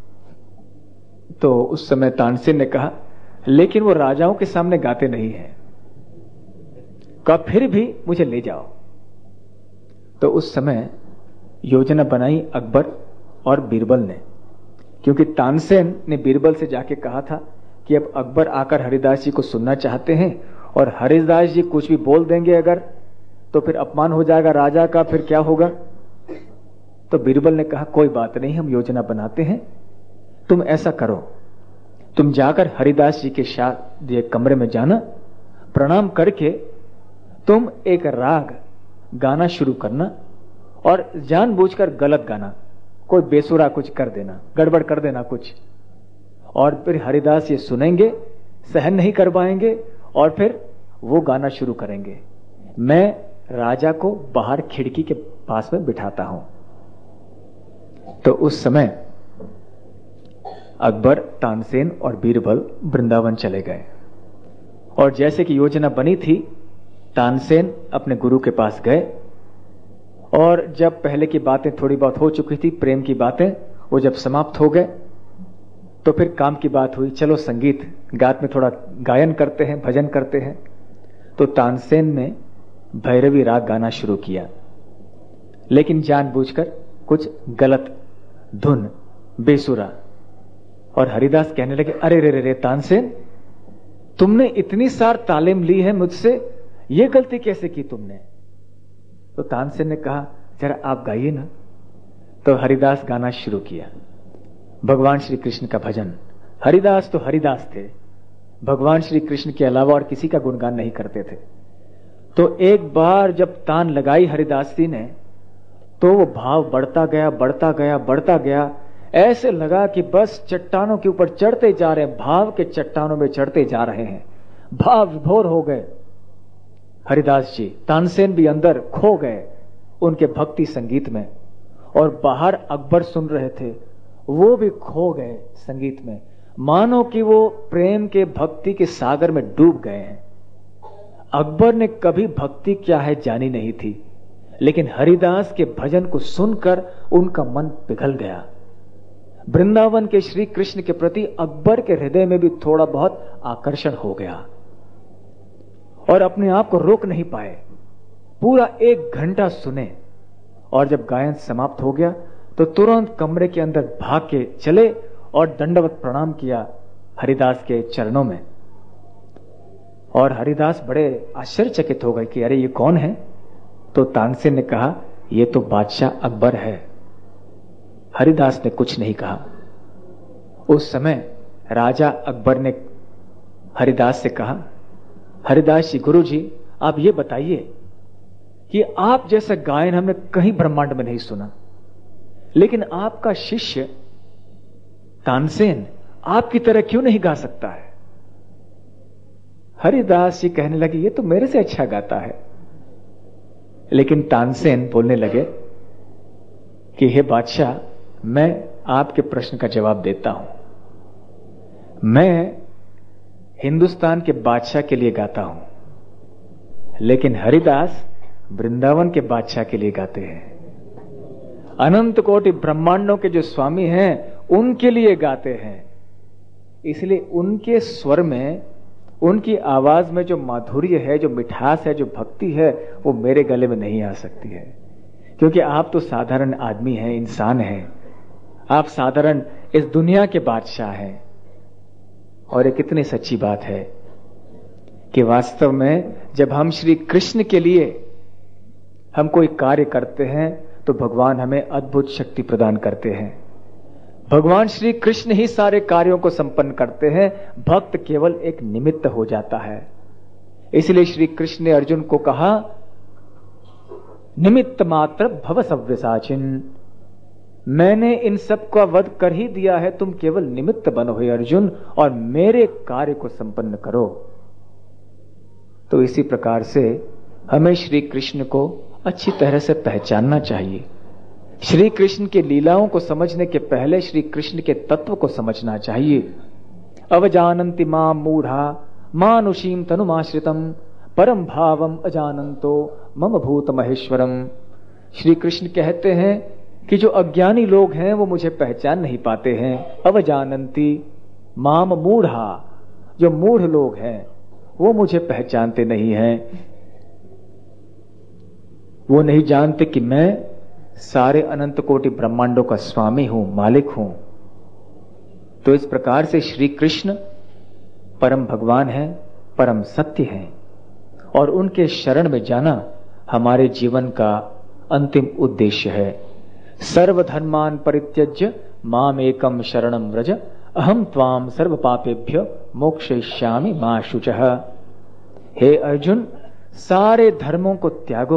तो उस समय तानसेन ने कहा, लेकिन वो राजाओं के सामने गाते नहीं हैं, का फिर भी मुझे ले जाओ। तो उस समय योजना बनाई अकबर और बीरबल ने, क्योंकि तानसेन ने बीरबल से जाके कहा था कि अब अकबर आकर हरिदास जी को सुनना चाहते हैं और हरिदास जी कुछ भी बोल देंगे अगर तो फिर अपमान हो जाएगा राजा का, फिर क्या होगा। तो बीरबल ने कहा कोई बात नहीं, हम योजना बनाते हैं, तुम ऐसा करो, तुम जाकर हरिदास जी के साथ ये कमरे में जाना, प्रणाम करके तुम एक राग गाना शुरू करना और जानबूझकर गलत गाना, कोई बेसुरा कुछ कर देना, गड़बड़ कर देना कुछ, और फिर हरिदास ये सुनेंगे, सहन नहीं कर पाएंगे और फिर वो गाना शुरू करेंगे। मैं राजा को बाहर खिड़की के पास में बिठाता हूं। तो उस समय अकबर, तानसेन और बीरबल वृंदावन चले गए और जैसे कि योजना बनी थी, तानसेन अपने गुरु के पास गए और जब पहले की बातें थोड़ी बहुत हो चुकी थी, प्रेम की बातें, वो जब समाप्त हो गए तो फिर काम की बात हुई, चलो संगीत गात में थोड़ा गायन करते हैं, भजन करते हैं। तो तानसेन ने भैरवी राग गाना शुरू किया, लेकिन जानबूझकर कुछ गलत धुन, बेसुरा। और हरिदास कहने लगे, अरे रे रे रे तानसेन, तुमने इतनी सार तालीम ली है मुझसे, ये गलती कैसे की तुमने? तो तानसेन ने कहा जरा आप गाइए ना। तो हरिदास गाना शुरू किया, भगवान श्री कृष्ण का भजन। हरिदास तो हरिदास थे, भगवान श्री कृष्ण के अलावा और किसी का गुणगान नहीं करते थे। तो एक बार जब तान लगाई हरिदास जी ने, तो वो भाव बढ़ता गया, बढ़ता गया, बढ़ता गया, ऐसे लगा कि बस चट्टानों के ऊपर चढ़ते जा रहे हैं, भाव के चट्टानों में चढ़ते जा रहे हैं, भाव विभोर हो गए हरिदास जी। तानसेन भी अंदर खो गए उनके भक्ति संगीत में, और बाहर अकबर सुन रहे थे, वो भी खो गए संगीत में, मानो कि वो प्रेम के, भक्ति के सागर में डूब गए हैं। अकबर ने कभी भक्ति क्या है जानी नहीं थी, लेकिन हरिदास के भजन को सुनकर उनका मन पिघल गया। वृंदावन के श्री कृष्ण के प्रति अकबर के हृदय में भी थोड़ा बहुत आकर्षण हो गया और अपने आप को रोक नहीं पाए। पूरा 1 घंटा सुने और जब गायन समाप्त हो गया तो तुरंत कमरे के अंदर भाग के चले और दंडवत प्रणाम किया हरिदास के चरणों में। और हरिदास बड़े आश्चर्यचकित हो गए कि अरे ये कौन है? तो तानसेन ने कहा ये तो बादशाह अकबर है। हरिदास ने कुछ नहीं कहा। उस समय राजा अकबर ने हरिदास से कहा, हरिदास जी, गुरु जी, आप ये बताइए कि आप जैसा गायन हमने कहीं ब्रह्मांड में नहीं सुना, लेकिन आपका शिष्य तानसेन आपकी तरह क्यों नहीं गा सकता है? हरिदास जी कहने लगे, ये तो मेरे से अच्छा गाता है। लेकिन तानसेन बोलने लगे कि हे बादशाह, मैं आपके प्रश्न का जवाब देता हूं। मैं हिंदुस्तान के बादशाह के लिए गाता हूं, लेकिन हरिदास वृंदावन के बादशाह के लिए गाते हैं। अनंत कोटि ब्रह्मांडों के जो स्वामी हैं उनके लिए गाते हैं। इसलिए उनके स्वर में, उनकी आवाज में जो माधुर्य है, जो मिठास है, जो भक्ति है, वो मेरे गले में नहीं आ सकती है। क्योंकि आप तो साधारण आदमी हैं, इंसान हैं, आप साधारण इस दुनिया के बादशाह हैं। और एक कितनी सच्ची बात है कि वास्तव में जब हम श्री कृष्ण के लिए हम कोई कार्य करते हैं तो भगवान हमें अद्भुत शक्ति प्रदान करते हैं। भगवान श्री कृष्ण ही सारे कार्यों को संपन्न करते हैं, भक्त केवल एक निमित्त हो जाता है। इसलिए श्री कृष्ण ने अर्जुन को कहा, निमित्त मात्र भव सव्यसाचिन, मैंने इन सब का वध कर ही दिया है, तुम केवल निमित्त बनो हे अर्जुन, और मेरे कार्य को संपन्न करो। तो इसी प्रकार से हमें श्री कृष्ण को अच्छी तरह से पहचानना चाहिए। श्री कृष्ण के लीलाओं को समझने के पहले श्री कृष्ण के तत्व को समझना चाहिए। अवजानन्ति मां मूढ़ा मानुषीम तनुमाश्रितम परम भावम अजानन्तो मम भूत महेश्वरम। श्री कृष्ण कहते हैं कि जो अज्ञानी लोग हैं वो मुझे पहचान नहीं पाते हैं। अवजानन्ति माम मूढ़ा, जो मूढ़ लोग हैं वो मुझे पहचानते नहीं हैं। वो नहीं जानते कि मैं सारे अनंत कोटि ब्रह्मांडों का स्वामी हूं, मालिक हूं। तो इस प्रकार से श्री कृष्ण परम भगवान है, परम सत्य है, और उनके शरण में जाना हमारे जीवन का अंतिम उद्देश्य है। सर्वधर्मान परित्यज्य माम एकम शरणम व्रज, अहम त्वाम सर्व पापेभ्य मोक्षयिष्यामि मा शुचः। हे अर्जुन, सारे धर्मों को त्यागो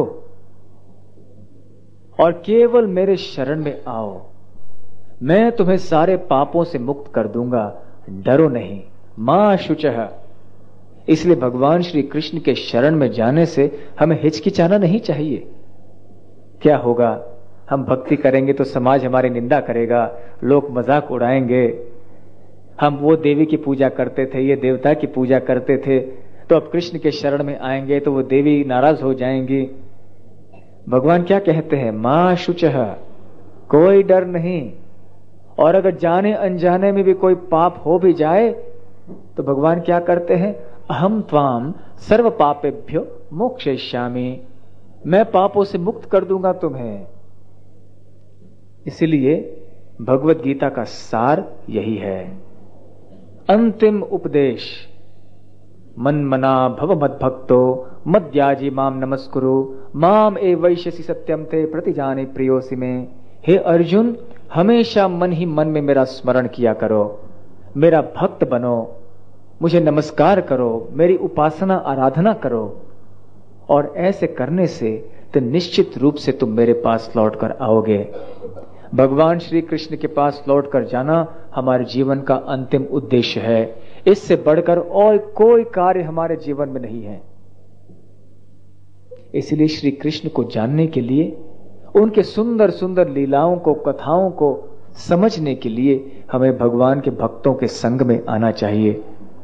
और केवल मेरे शरण में आओ, मैं तुम्हें सारे पापों से मुक्त कर दूंगा, डरो नहीं, मां शुचः। इसलिए भगवान श्री कृष्ण के शरण में जाने से हमें हिचकिचाना नहीं चाहिए। क्या होगा, हम भक्ति करेंगे तो समाज हमारी निंदा करेगा, लोग मजाक उड़ाएंगे। हम वो देवी की पूजा करते थे, ये देवता की पूजा करते थे, तो अब कृष्ण के शरण में आएंगे तो वो देवी नाराज हो जाएंगी। भगवान क्या कहते हैं, मां शुचः, कोई डर नहीं। और अगर जाने अनजाने में भी कोई पाप हो भी जाए तो भगवान क्या करते हैं, अहम त्वाम सर्व पापेभ्यो मोक्षयिष्यामि, मैं पापों से मुक्त कर दूंगा तुम्हें। इसलिए भगवत गीता का सार यही है, अंतिम उपदेश, मन मना भव मद भक्तो मद्याजी माम नमस्कुरु माम ए वैश्यसि सत्यम ते प्रतिजाने प्रियोसि में। हे अर्जुन, हमेशा मन ही मन में मेरा स्मरण किया करो, मेरा भक्त बनो, मुझे नमस्कार करो, मेरी उपासना आराधना करो, और ऐसे करने से तो निश्चित रूप से तुम मेरे पास लौट कर आओगे। भगवान श्री कृष्ण के पास लौट कर जाना हमारे जीवन का अंतिम उद्देश्य है। इससे बढ़कर और कोई कार्य हमारे जीवन में नहीं है। इसलिए श्री कृष्ण को जानने के लिए, उनके सुंदर सुंदर लीलाओं को, कथाओं को समझने के लिए हमें भगवान के भक्तों के संग में आना चाहिए।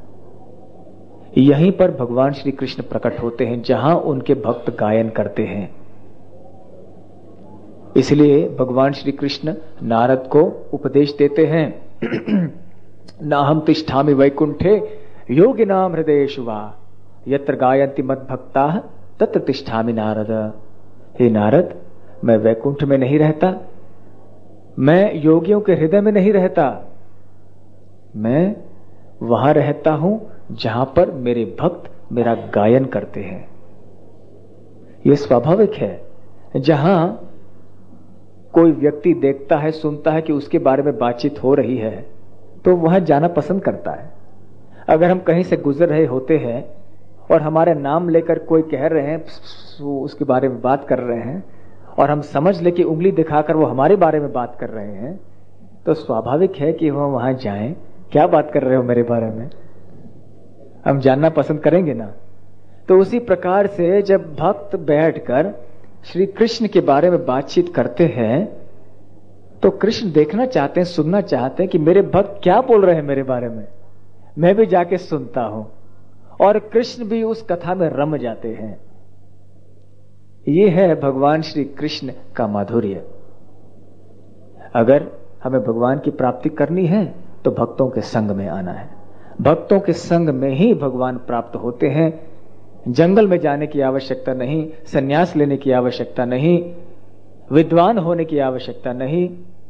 यहीं पर भगवान श्री कृष्ण प्रकट होते हैं, जहां उनके भक्त गायन करते हैं। इसलिए भगवान श्री कृष्ण नारद को उपदेश देते हैं, नाहम तिष्ठामि वैकुंठे योगिनाम हृदयेषु वा यत्र गायन्ति मद्भक्ताः तत्र तिष्ठामि नारद। हे नारद, मैं वैकुंठ में नहीं रहता, मैं योगियों के हृदय में नहीं रहता, मैं वहां रहता हूं जहां पर मेरे भक्त मेरा गायन करते हैं। यह स्वाभाविक है, जहां कोई व्यक्ति देखता है, सुनता है कि उसके बारे में बातचीत हो रही है, तो वहां जाना पसंद करता है। अगर हम कहीं से गुजर रहे होते हैं और हमारे नाम लेकर कोई कह रहे हैं, उसके बारे में बात कर रहे हैं, और हम समझ ले कि उंगली दिखाकर वो हमारे बारे में बात कर रहे हैं, तो स्वाभाविक है कि हम वहां जाएं। क्या बात कर रहे हो मेरे बारे में, हम जानना पसंद करेंगे ना। तो उसी प्रकार से जब भक्त बैठकर श्री कृष्ण के बारे में बातचीत करते हैं, तो कृष्ण देखना चाहते हैं, सुनना चाहते हैं कि मेरे भक्त क्या बोल रहे हैं मेरे बारे में। मैं भी जाके सुनता हूं, और कृष्ण भी उस कथा में रम जाते हैं। ये है भगवान श्री कृष्ण का माधुर्य। अगर हमें भगवान की प्राप्ति करनी है तो भक्तों के संग में आना है। भक्तों के संग में ही भगवान प्राप्त होते हैं। जंगल में जाने की आवश्यकता नहीं, संन्यास लेने की आवश्यकता नहीं, विद्वान होने की आवश्यकता नहीं।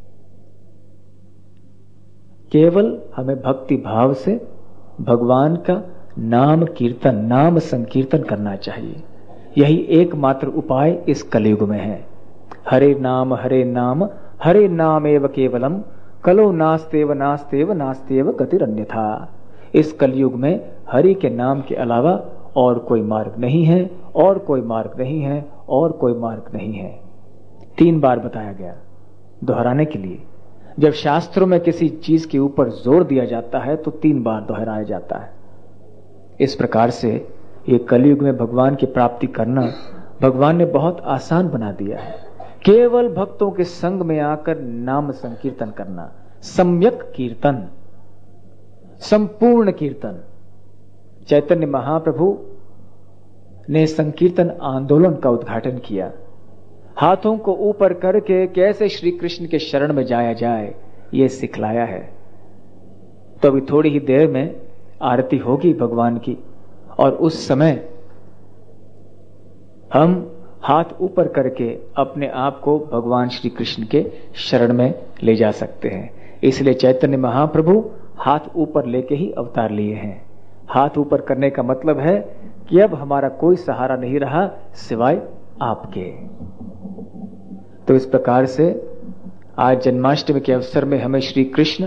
केवल हमें भक्ति भाव से भगवान का नाम कीर्तन, नाम संकीर्तन करना चाहिए। यही एकमात्र उपाय इस कलयुग में है। हरे नाम हरे नाम एव केवलम कलो नास्तेव नास्तेव नास्तेव गतिरन्यथा। इस कलयुग में हरि के नाम के अलावा और कोई मार्ग नहीं है, और कोई मार्ग नहीं है, और कोई मार्ग नहीं है। 3 बार बताया गया दोहराने के लिए। जब शास्त्रों में किसी चीज के ऊपर जोर दिया जाता है तो 3 बार दोहराया जाता है। इस प्रकार से ये कलयुग में भगवान की प्राप्ति करना भगवान ने बहुत आसान बना दिया है। केवल भक्तों के संग में आकर नाम संकीर्तन करना, सम्यक कीर्तन, संपूर्ण कीर्तन। चैतन्य महाप्रभु ने संकीर्तन आंदोलन का उद्घाटन किया। हाथों को ऊपर करके कैसे श्री कृष्ण के शरण में जाया जाए, यह सिखलाया है। तो अभी थोड़ी ही देर में आरती होगी भगवान की, और उस समय हम हाथ ऊपर करके अपने आप को भगवान श्री कृष्ण के शरण में ले जा सकते हैं। इसलिए चैतन्य महाप्रभु हाथ ऊपर लेके ही अवतार लिए हैं। हाथ ऊपर करने का मतलब है कि अब हमारा कोई सहारा नहीं रहा सिवाय आपके। तो इस प्रकार से आज जन्माष्टमी के अवसर में हमें श्री कृष्ण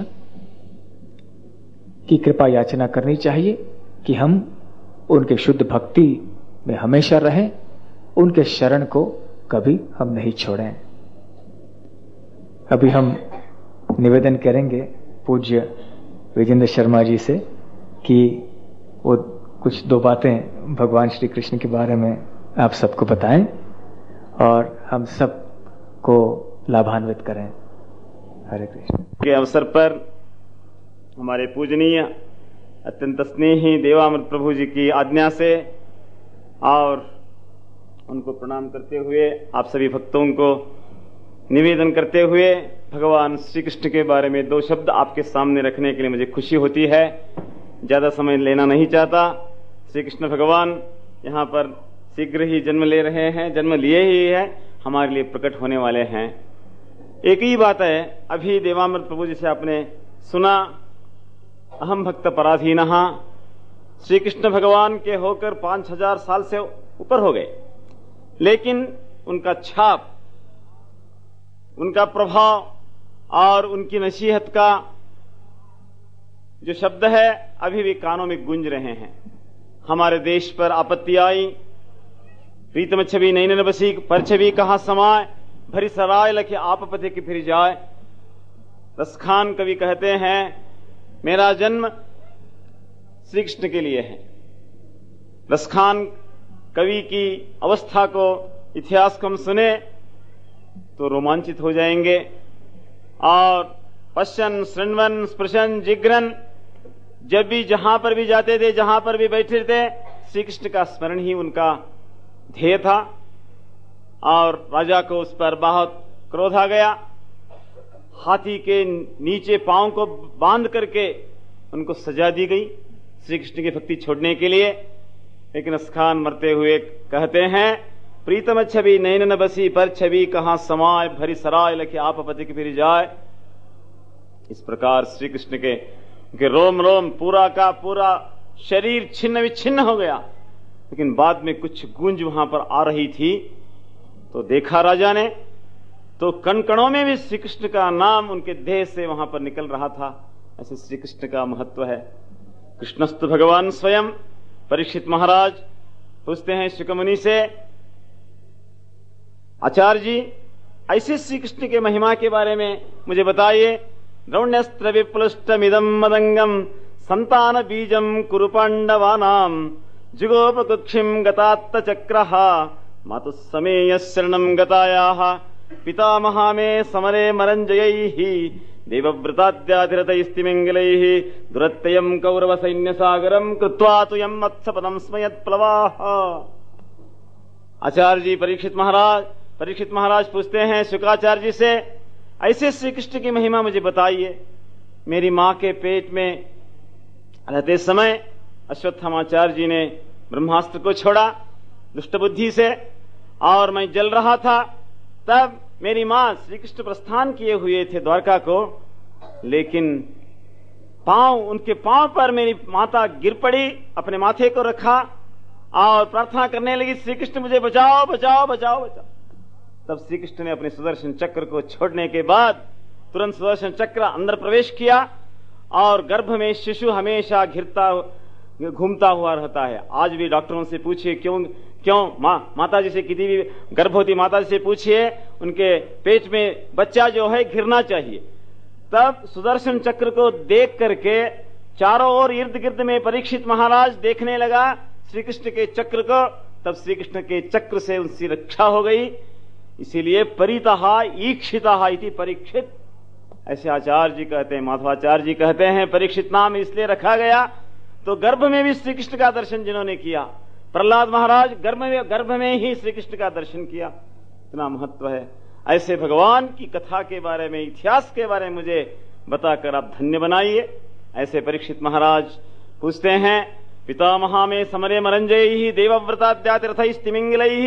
की कृपा याचना करनी चाहिए कि हम उनके शुद्ध भक्ति में हमेशा रहें, उनके शरण को कभी हम नहीं छोड़ें। अभी हम निवेदन करेंगे पूज्य विजेंद्र शर्मा जी से कि वो कुछ दो बातें भगवान श्री कृष्ण के बारे में आप सबको बताएं और हम सब को लाभान्वित करें। हरे कृष्ण। के अवसर पर हमारे पूजनीय अत्यंत स्नेही देवामृत प्रभु जी की आज्ञा से और उनको प्रणाम करते हुए आप सभी भक्तों को निवेदन करते हुए भगवान श्री कृष्ण के बारे में दो शब्द आपके सामने रखने के लिए मुझे खुशी होती है। ज्यादा समय लेना नहीं चाहता। श्री कृष्ण भगवान यहाँ पर शीघ्र ही जन्म ले रहे हैं, जन्म लिए ही है, हमारे लिए प्रकट होने वाले हैं। एक ही बात है, अभी देवामृत प्रभु जी से आपने सुना, अहम भक्त पराधीनः। श्री कृष्ण भगवान के होकर 5000 साल से ऊपर हो गए, लेकिन उनका छाप, उनका प्रभाव और उनकी नसीहत का जो शब्द है अभी भी कानों में गूंज रहे हैं। हमारे देश पर आपत्ति आई, प्रीतम छवि नैनन बसी पर छवि कहां समाए, भरी सराय लखे आप पथे की फिर जाए। रसखान कवि कहते हैं मेरा जन्म श्री कृष्ण के लिए है। रसखान कवि की अवस्था को, इतिहास को हम सुने तो रोमांचित हो जाएंगे। और पश्चन श्रृण्वन स्पृशन जिग्रन, जब भी जहां पर भी जाते थे, जहां पर भी बैठे थे, श्री कृष्ण का स्मरण ही उनका ध्येय था। और राजा को उस पर बहुत क्रोध आ गया। हाथी के नीचे पांव को बांध करके उनको सजा दी गई श्री कृष्ण की भक्ति छोड़ने के लिए। लेकिन रसखान मरते हुए कहते हैं प्रीतम छवि नैनन बसी पर छवि कहां समाए, भरी सराय लखे आप पति की फिर जाए। इस प्रकार श्री कृष्ण के रोम रोम, पूरा का पूरा शरीर छिन्न विच्छिन्न हो गया। लेकिन बाद में कुछ गूंज वहां पर आ रही थी तो देखा राजा ने, तो कण कणों में भी श्री कृष्ण का नाम उनके देह से वहां पर निकल रहा था। ऐसे श्री कृष्ण का महत्व है। कृष्णस्तु भगवान स्वयं। परीक्षित महाराज पूछते हैं शुकमुनि से, आचार्य जी ऐसे श्री कृष्ण के महिमा के बारे में मुझे बताइए। द्रौण्यस्त्र विप्लुष्टमिदं मदंगम संतान बीजम कुरु पांडवानाम जुगोपकुक्षिम गतात्त चक्रः मातु समेय शरणं गतायाः पितामहा मे समरे मरंजयैः देवव्रताद्यातिरतैस्तिमिंगलैः दुरत्ययं कौरव सैन्य सागरं कृत्वा तु यं मत्सपदं स्मयत् प्लवाः। आचार्य जी परीक्षित महाराज पूछते हैं शुकाचार्य जी से, ऐसे श्री कृष्ण की महिमा मुझे बताइए। मेरी मां के पेट में रहते समय अश्वत्थामाचार्य जी ने ब्रह्मास्त्र को छोड़ा दुष्ट बुद्धि से, और मैं जल रहा था। तब मेरी मां श्री कृष्ण प्रस्थान किए हुए थे द्वारका को, लेकिन उनके पांव पर मेरी माता गिर पड़ी, अपने माथे को रखा और प्रार्थना करने लगी, श्री कृष्ण मुझे बचाओ बचाओ बचाओ बचाओ। तब श्री कृष्ण ने अपने सुदर्शन चक्र को छोड़ने के बाद तुरंत सुदर्शन चक्र अंदर प्रवेश किया और गर्भ में शिशु हमेशा घूमता हुआ रहता है। आज भी डॉक्टरों से पूछिए क्यों माता जी से, किसी भी गर्भवती माता जी से पूछिए, उनके पेट में बच्चा जो है घिरना चाहिए। तब सुदर्शन चक्र को देख करके चारों ओर इर्द गिर्द में परीक्षित महाराज देखने लगा श्री कृष्ण के चक्र को। तब श्री कृष्ण के चक्र से उनकी रक्षा हो गई। इसीलिए परितः ईक्षितः इति परीक्षित, ऐसे आचार्य जी कहते हैं, माधवाचार्य जी कहते हैं परीक्षित नाम इसलिए रखा गया तो गर्भ में भी श्री कृष्ण का दर्शन जिन्होंने किया, प्रहलाद महाराज गर्भ में ही श्री कृष्ण का दर्शन किया, इतना महत्व है। ऐसे भगवान की कथा के बारे में, इतिहास के बारे में मुझे बताकर आप धन्य बनाइए। ऐसे परीक्षित महाराज पूछते हैं पितामहा में समरे मरंजयैः देवव्रताद्यातिरथैस्तिमिंगलैः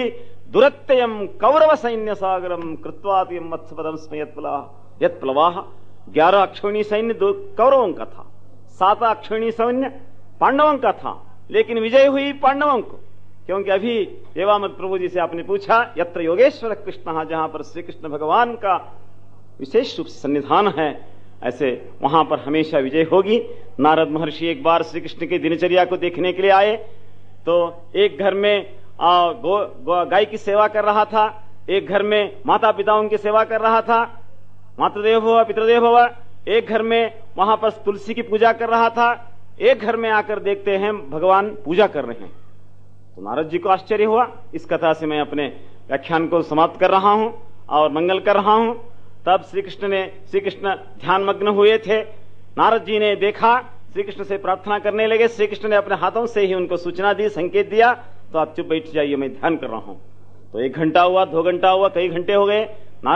दुरत्ययम कौरव सैन्य सागरम कृत्वातिम मत्स्यपदम यत्प्लवाह। 11 अक्षौणी सैन्य कौरवों का था, 7 अक्षौणी सैन्य पांडवों का था, लेकिन विजय हुई पांडवों को। क्योंकि अभी देवामृत प्रभु जी से आपने पूछा, यत्र योगेश्वर कृष्ण, जहां पर श्री कृष्ण भगवान का विशेष रूप से सन्निधान है, ऐसे वहां पर हमेशा विजय होगी। नारद महर्षि एक बार श्री कृष्ण की दिनचर्या को देखने के लिए आए, तो एक घर में गाय की सेवा कर रहा था, एक घर में माता पिताओं की सेवा कर रहा था, मातृदेव भव पितृदेव भव। एक घर में वहां पर तुलसी की पूजा कर रहा था, एक घर में आकर देखते हैं भगवान पूजा कर रहे हैं। तो नारद जी को आश्चर्य हुआ। इस कथा से मैं अपने व्याख्यान को समाप्त कर रहा हूं और मंगल कर रहा हूं। तब श्री कृष्ण ध्यान मग्न हुए थे। नारद जी ने देखा, श्री कृष्ण से प्रार्थना करने लगे। श्री कृष्ण ने अपने हाथों से ही उनको सूचना दी, संकेत दिया, तो आप चुप बैठ जाइए, मैं ध्यान कर रहा हूं। तो 1 घंटा हुआ, 2 घंटा हुआ, कई घंटे हो गए।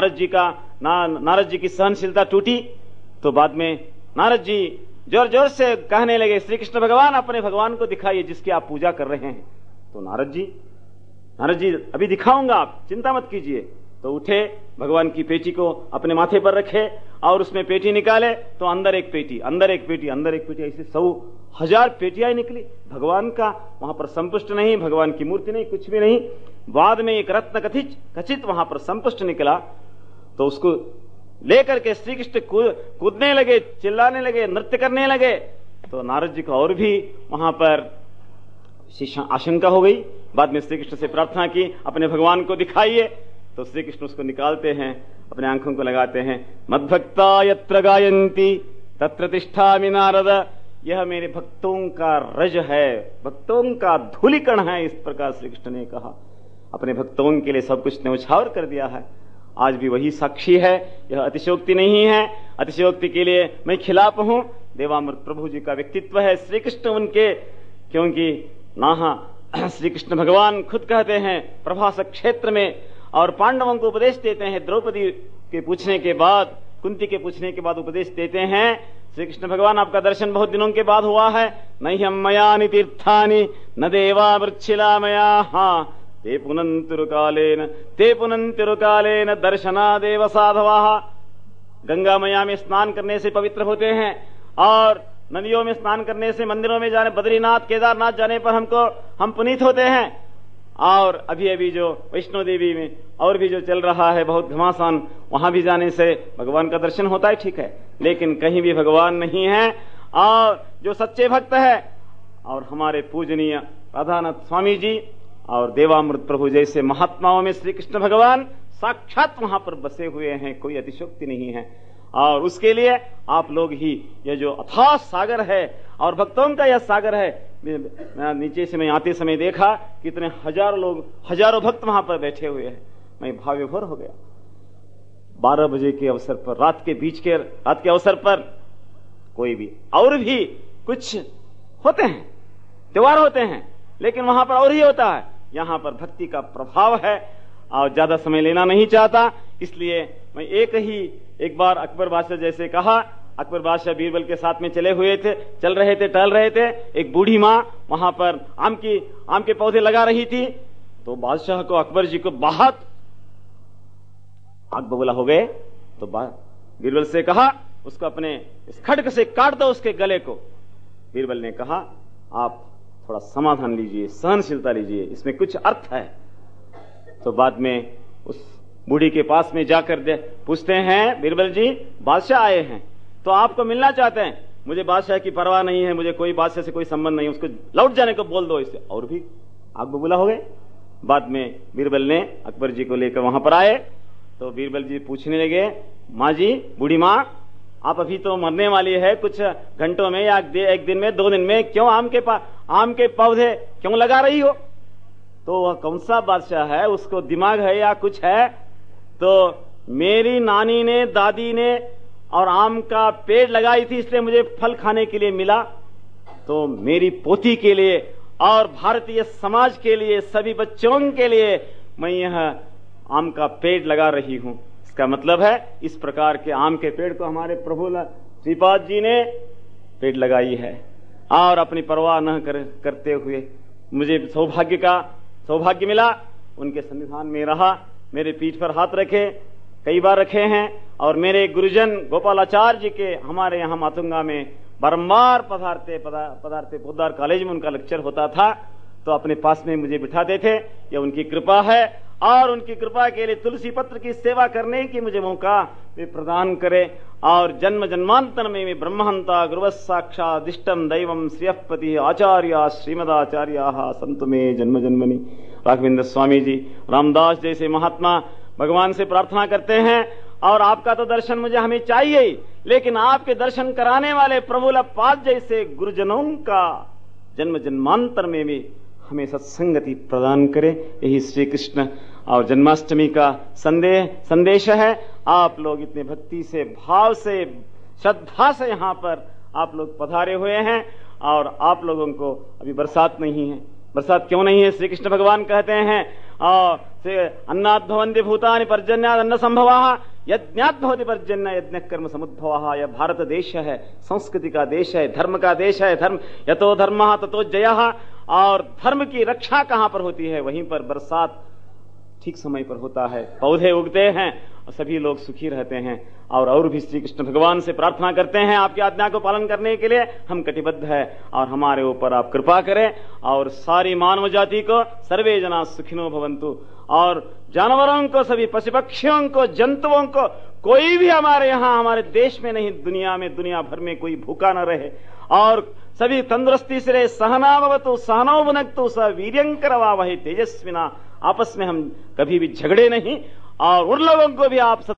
नारद जी की सहनशीलता टूटी। तो बाद में नारद जी जोर जोर से कहने लगे, श्री कृष्ण भगवान, अपने भगवान को दिखाइए जिसकी आप पूजा कर रहे हैं। तो नारद जी अभी दिखाऊंगा, आप चिंता मत कीजिए। तो उठे, भगवान की पेटी को अपने माथे पर रखे और उसमें पेटी निकाले, तो अंदर एक पेटी, अंदर एक पेटी, अंदर एक पेटी, ऐसे 100,000 पेटियां निकली। भगवान का वहां पर संपुष्ट नहीं, भगवान की मूर्ति नहीं, कुछ भी नहीं। बाद में एक रत्न खचित वहां पर संपुष्ट निकला। तो उसको लेकर के श्री कृष्ण कूदने लगे, चिल्लाने लगे, नृत्य करने लगे। तो नारद जी को और भी वहां पर आशंका हो गई। बाद में श्री कृष्ण से प्रार्थना की, अपने भगवान को दिखाइए। तो श्री कृष्ण उसको निकालते हैं, अपने आंखों को लगाते हैं। मद्भक्ता यत्र गायन्ति तत्र तिष्ठामि नारद। यह मेरे भक्तों का रज है, भक्तों का धूलिकण है। इस प्रकार श्री कृष्ण ने कहा, अपने भक्तों के लिए सब कुछ न्यौछावर कर दिया है। आज भी वही साक्षी है, यह अतिशयोक्ति नहीं है। अतिशयोक्ति के लिए मैं खिलाफ हूं। देवामृत प्रभु जी का व्यक्तित्व है श्री कृष्ण उनके, क्योंकि श्री कृष्ण भगवान खुद कहते हैं प्रभास क्षेत्र में, और पांडवों को उपदेश देते हैं। द्रौपदी के पूछने के बाद, कुंती के पूछने के बाद उपदेश देते हैं, श्री कृष्ण भगवान, आपका दर्शन बहुत दिनों के बाद हुआ है। नहीं हम मयानि तीर्थानि न देवा वृच्छिला मया ते पुनंतिरुकालेन दर्शनादेव साधवाः। गंगा मैया में स्नान करने से पवित्र होते हैं, और नदियों में स्नान करने से, मंदिरों में जाने, बद्रीनाथ केदारनाथ जाने पर हम पुनीत होते हैं। और अभी जो वैष्णो देवी में और भी जो चल रहा है बहुत घमासान, वहां भी जाने से भगवान का दर्शन होता है, ठीक है, लेकिन कहीं भी भगवान नहीं है। और जो सच्चे भक्त है, और हमारे पूजनीय राधानाथ स्वामी जी और देवामृत प्रभु जैसे महात्माओं में श्री कृष्ण भगवान साक्षात वहां पर बसे हुए हैं, कोई अतिशयोक्ति नहीं है। और उसके लिए आप लोग ही, यह जो अथाह सागर है और भक्तों का यह सागर है, नीचे से मैं आते समय देखा कितने हजारों लोग, हजारों भक्त वहां पर बैठे हुए हैं। मैं भाव विभोर हो गया। 12 बजे के अवसर पर, रात के अवसर पर कोई भी और भी कुछ होते हैं, त्योहार होते हैं, लेकिन वहां पर और ही होता है। यहां पर भक्ति का प्रभाव है, और ज्यादा समय लेना नहीं चाहता, इसलिए मैं एक बार अकबर बादशाह जैसे कहा, अकबर बादशाह बीरबल के साथ में चल रहे थे, टहल रहे थे। एक बूढ़ी माँ वहां पर आम के पौधे लगा रही थी। तो बादशाह को, अकबर जी को बहुत आग बबूला हो गए। तो बीरबल से कहा, उसको अपने इस खड्ग से काट दो उसके गले को। बीरबल ने कहा, आप थोड़ा समाधान लीजिए, सहनशीलता लीजिए, इसमें कुछ अर्थ है। तो बाद में उस बूढ़ी के पास में जाकर पूछते हैं, बीरबल जी, बादशाह आए हैं तो आपको मिलना चाहते हैं। मुझे बादशाह की परवाह नहीं है, मुझे कोई बादशाह से कोई संबंध नहीं, उसको लौट जाने को बोल दो। इससे और भी आग बबूला हो गए। बाद में बीरबल ने अकबर जी को लेकर वहां पर आए। तो बीरबल जी पूछने लगे, माँ जी, बूढ़ी माँ, आप अभी तो मरने वाली है, कुछ घंटों में या 1 दिन में, 2 दिन में, क्यों आम के पौधे क्यों लगा रही हो? तो वह कौन सा बादशाह है, उसको दिमाग है या कुछ है? तो मेरी नानी ने, दादी ने और आम का पेड़ लगाई थी, इसलिए मुझे फल खाने के लिए मिला। तो मेरी पोती के लिए और भारतीय समाज के लिए, सभी बच्चों के लिए मैं यह आम का पेड़ लगा रही हूं। इसका मतलब है, इस प्रकार के आम के पेड़ को हमारे प्रभु श्रीपाद जी ने पेड़ लगाई है, और अपनी परवाह न करते हुए मुझे सौभाग्य मिला उनके सन्निधान में रहा, मेरे पीठ पर हाथ रखे, कई बार रखे हैं। और मेरे गुरुजन गोपालाचार्य जी के हमारे यहाँ मातुंगा में बारंबार पधारते पोद्दार कॉलेज में उनका लेक्चर होता था, तो अपने पास में मुझे बिठाते थे। ये उनकी कृपा है, और उनकी कृपा के लिए तुलसी पत्र की सेवा करने की मुझे मौका वे प्रदान करे। और जन्म जन्मांतर में ब्रह्महंता गुरुवत् साक्षादिष्टम दैवम श्रियःपति आचार्य श्रीमदाचार्या संतु में जन्म जन्मनि। राघवेंद्र स्वामी जी, रामदास जैसे महात्मा भगवान से प्रार्थना करते हैं, और आपका तो दर्शन मुझे हमें चाहिए ही, लेकिन आपके दर्शन कराने वाले प्रभुल पाद जैसे गुरुजनों का जन्म जन्मांतर में भी हमें सत्संगति प्रदान करे। यही श्री कृष्ण और जन्माष्टमी का संदेश है। आप लोग इतने भक्ति से, भाव से, श्रद्धा से यहाँ पर आप लोग पधारे हुए हैं, और आप लोगों को अभी बरसात नहीं है। बरसात क्यों नहीं है? श्री कृष्ण भगवान कहते हैं, अन्नात् भवन्ति भूतानि पर्जन्यात् अन्न संभवाः, यज्ञात् भवति पर्जन्य यज्ञ कर्म समुद्भवः। यह भारत देश है, संस्कृति का देश है, धर्म का देश है। धर्म यतो धर्मः ततो जयः। और धर्म की रक्षा कहां पर होती है? वहीं पर बरसात ठीक समय पर होता है, पौधे उगते हैं और सभी लोग सुखी रहते हैं। और भी श्री कृष्ण भगवान से प्रार्थना करते हैं, आपकी आज्ञा को पालन करने के लिए हम कटिबद्ध है, और हमारे ऊपर आप कृपा करें। और सारी मानव जाति को सर्वे जना सुखिनो भवन्तु, और जानवरों को, सभी पशु पक्षियों को, जंतुओं को, कोई भी हमारे यहाँ, हमारे देश में नहीं, दुनिया में, दुनिया भर में कोई भूखा न रहे, और सभी तंदुरुस्ती से रहे। सहना भवतु सहनौ भुनक्तु सह वीर्यं करवावहै तेजस्विना। आपस में हम कभी भी झगड़े नहीं, और उन लोगों को भी आप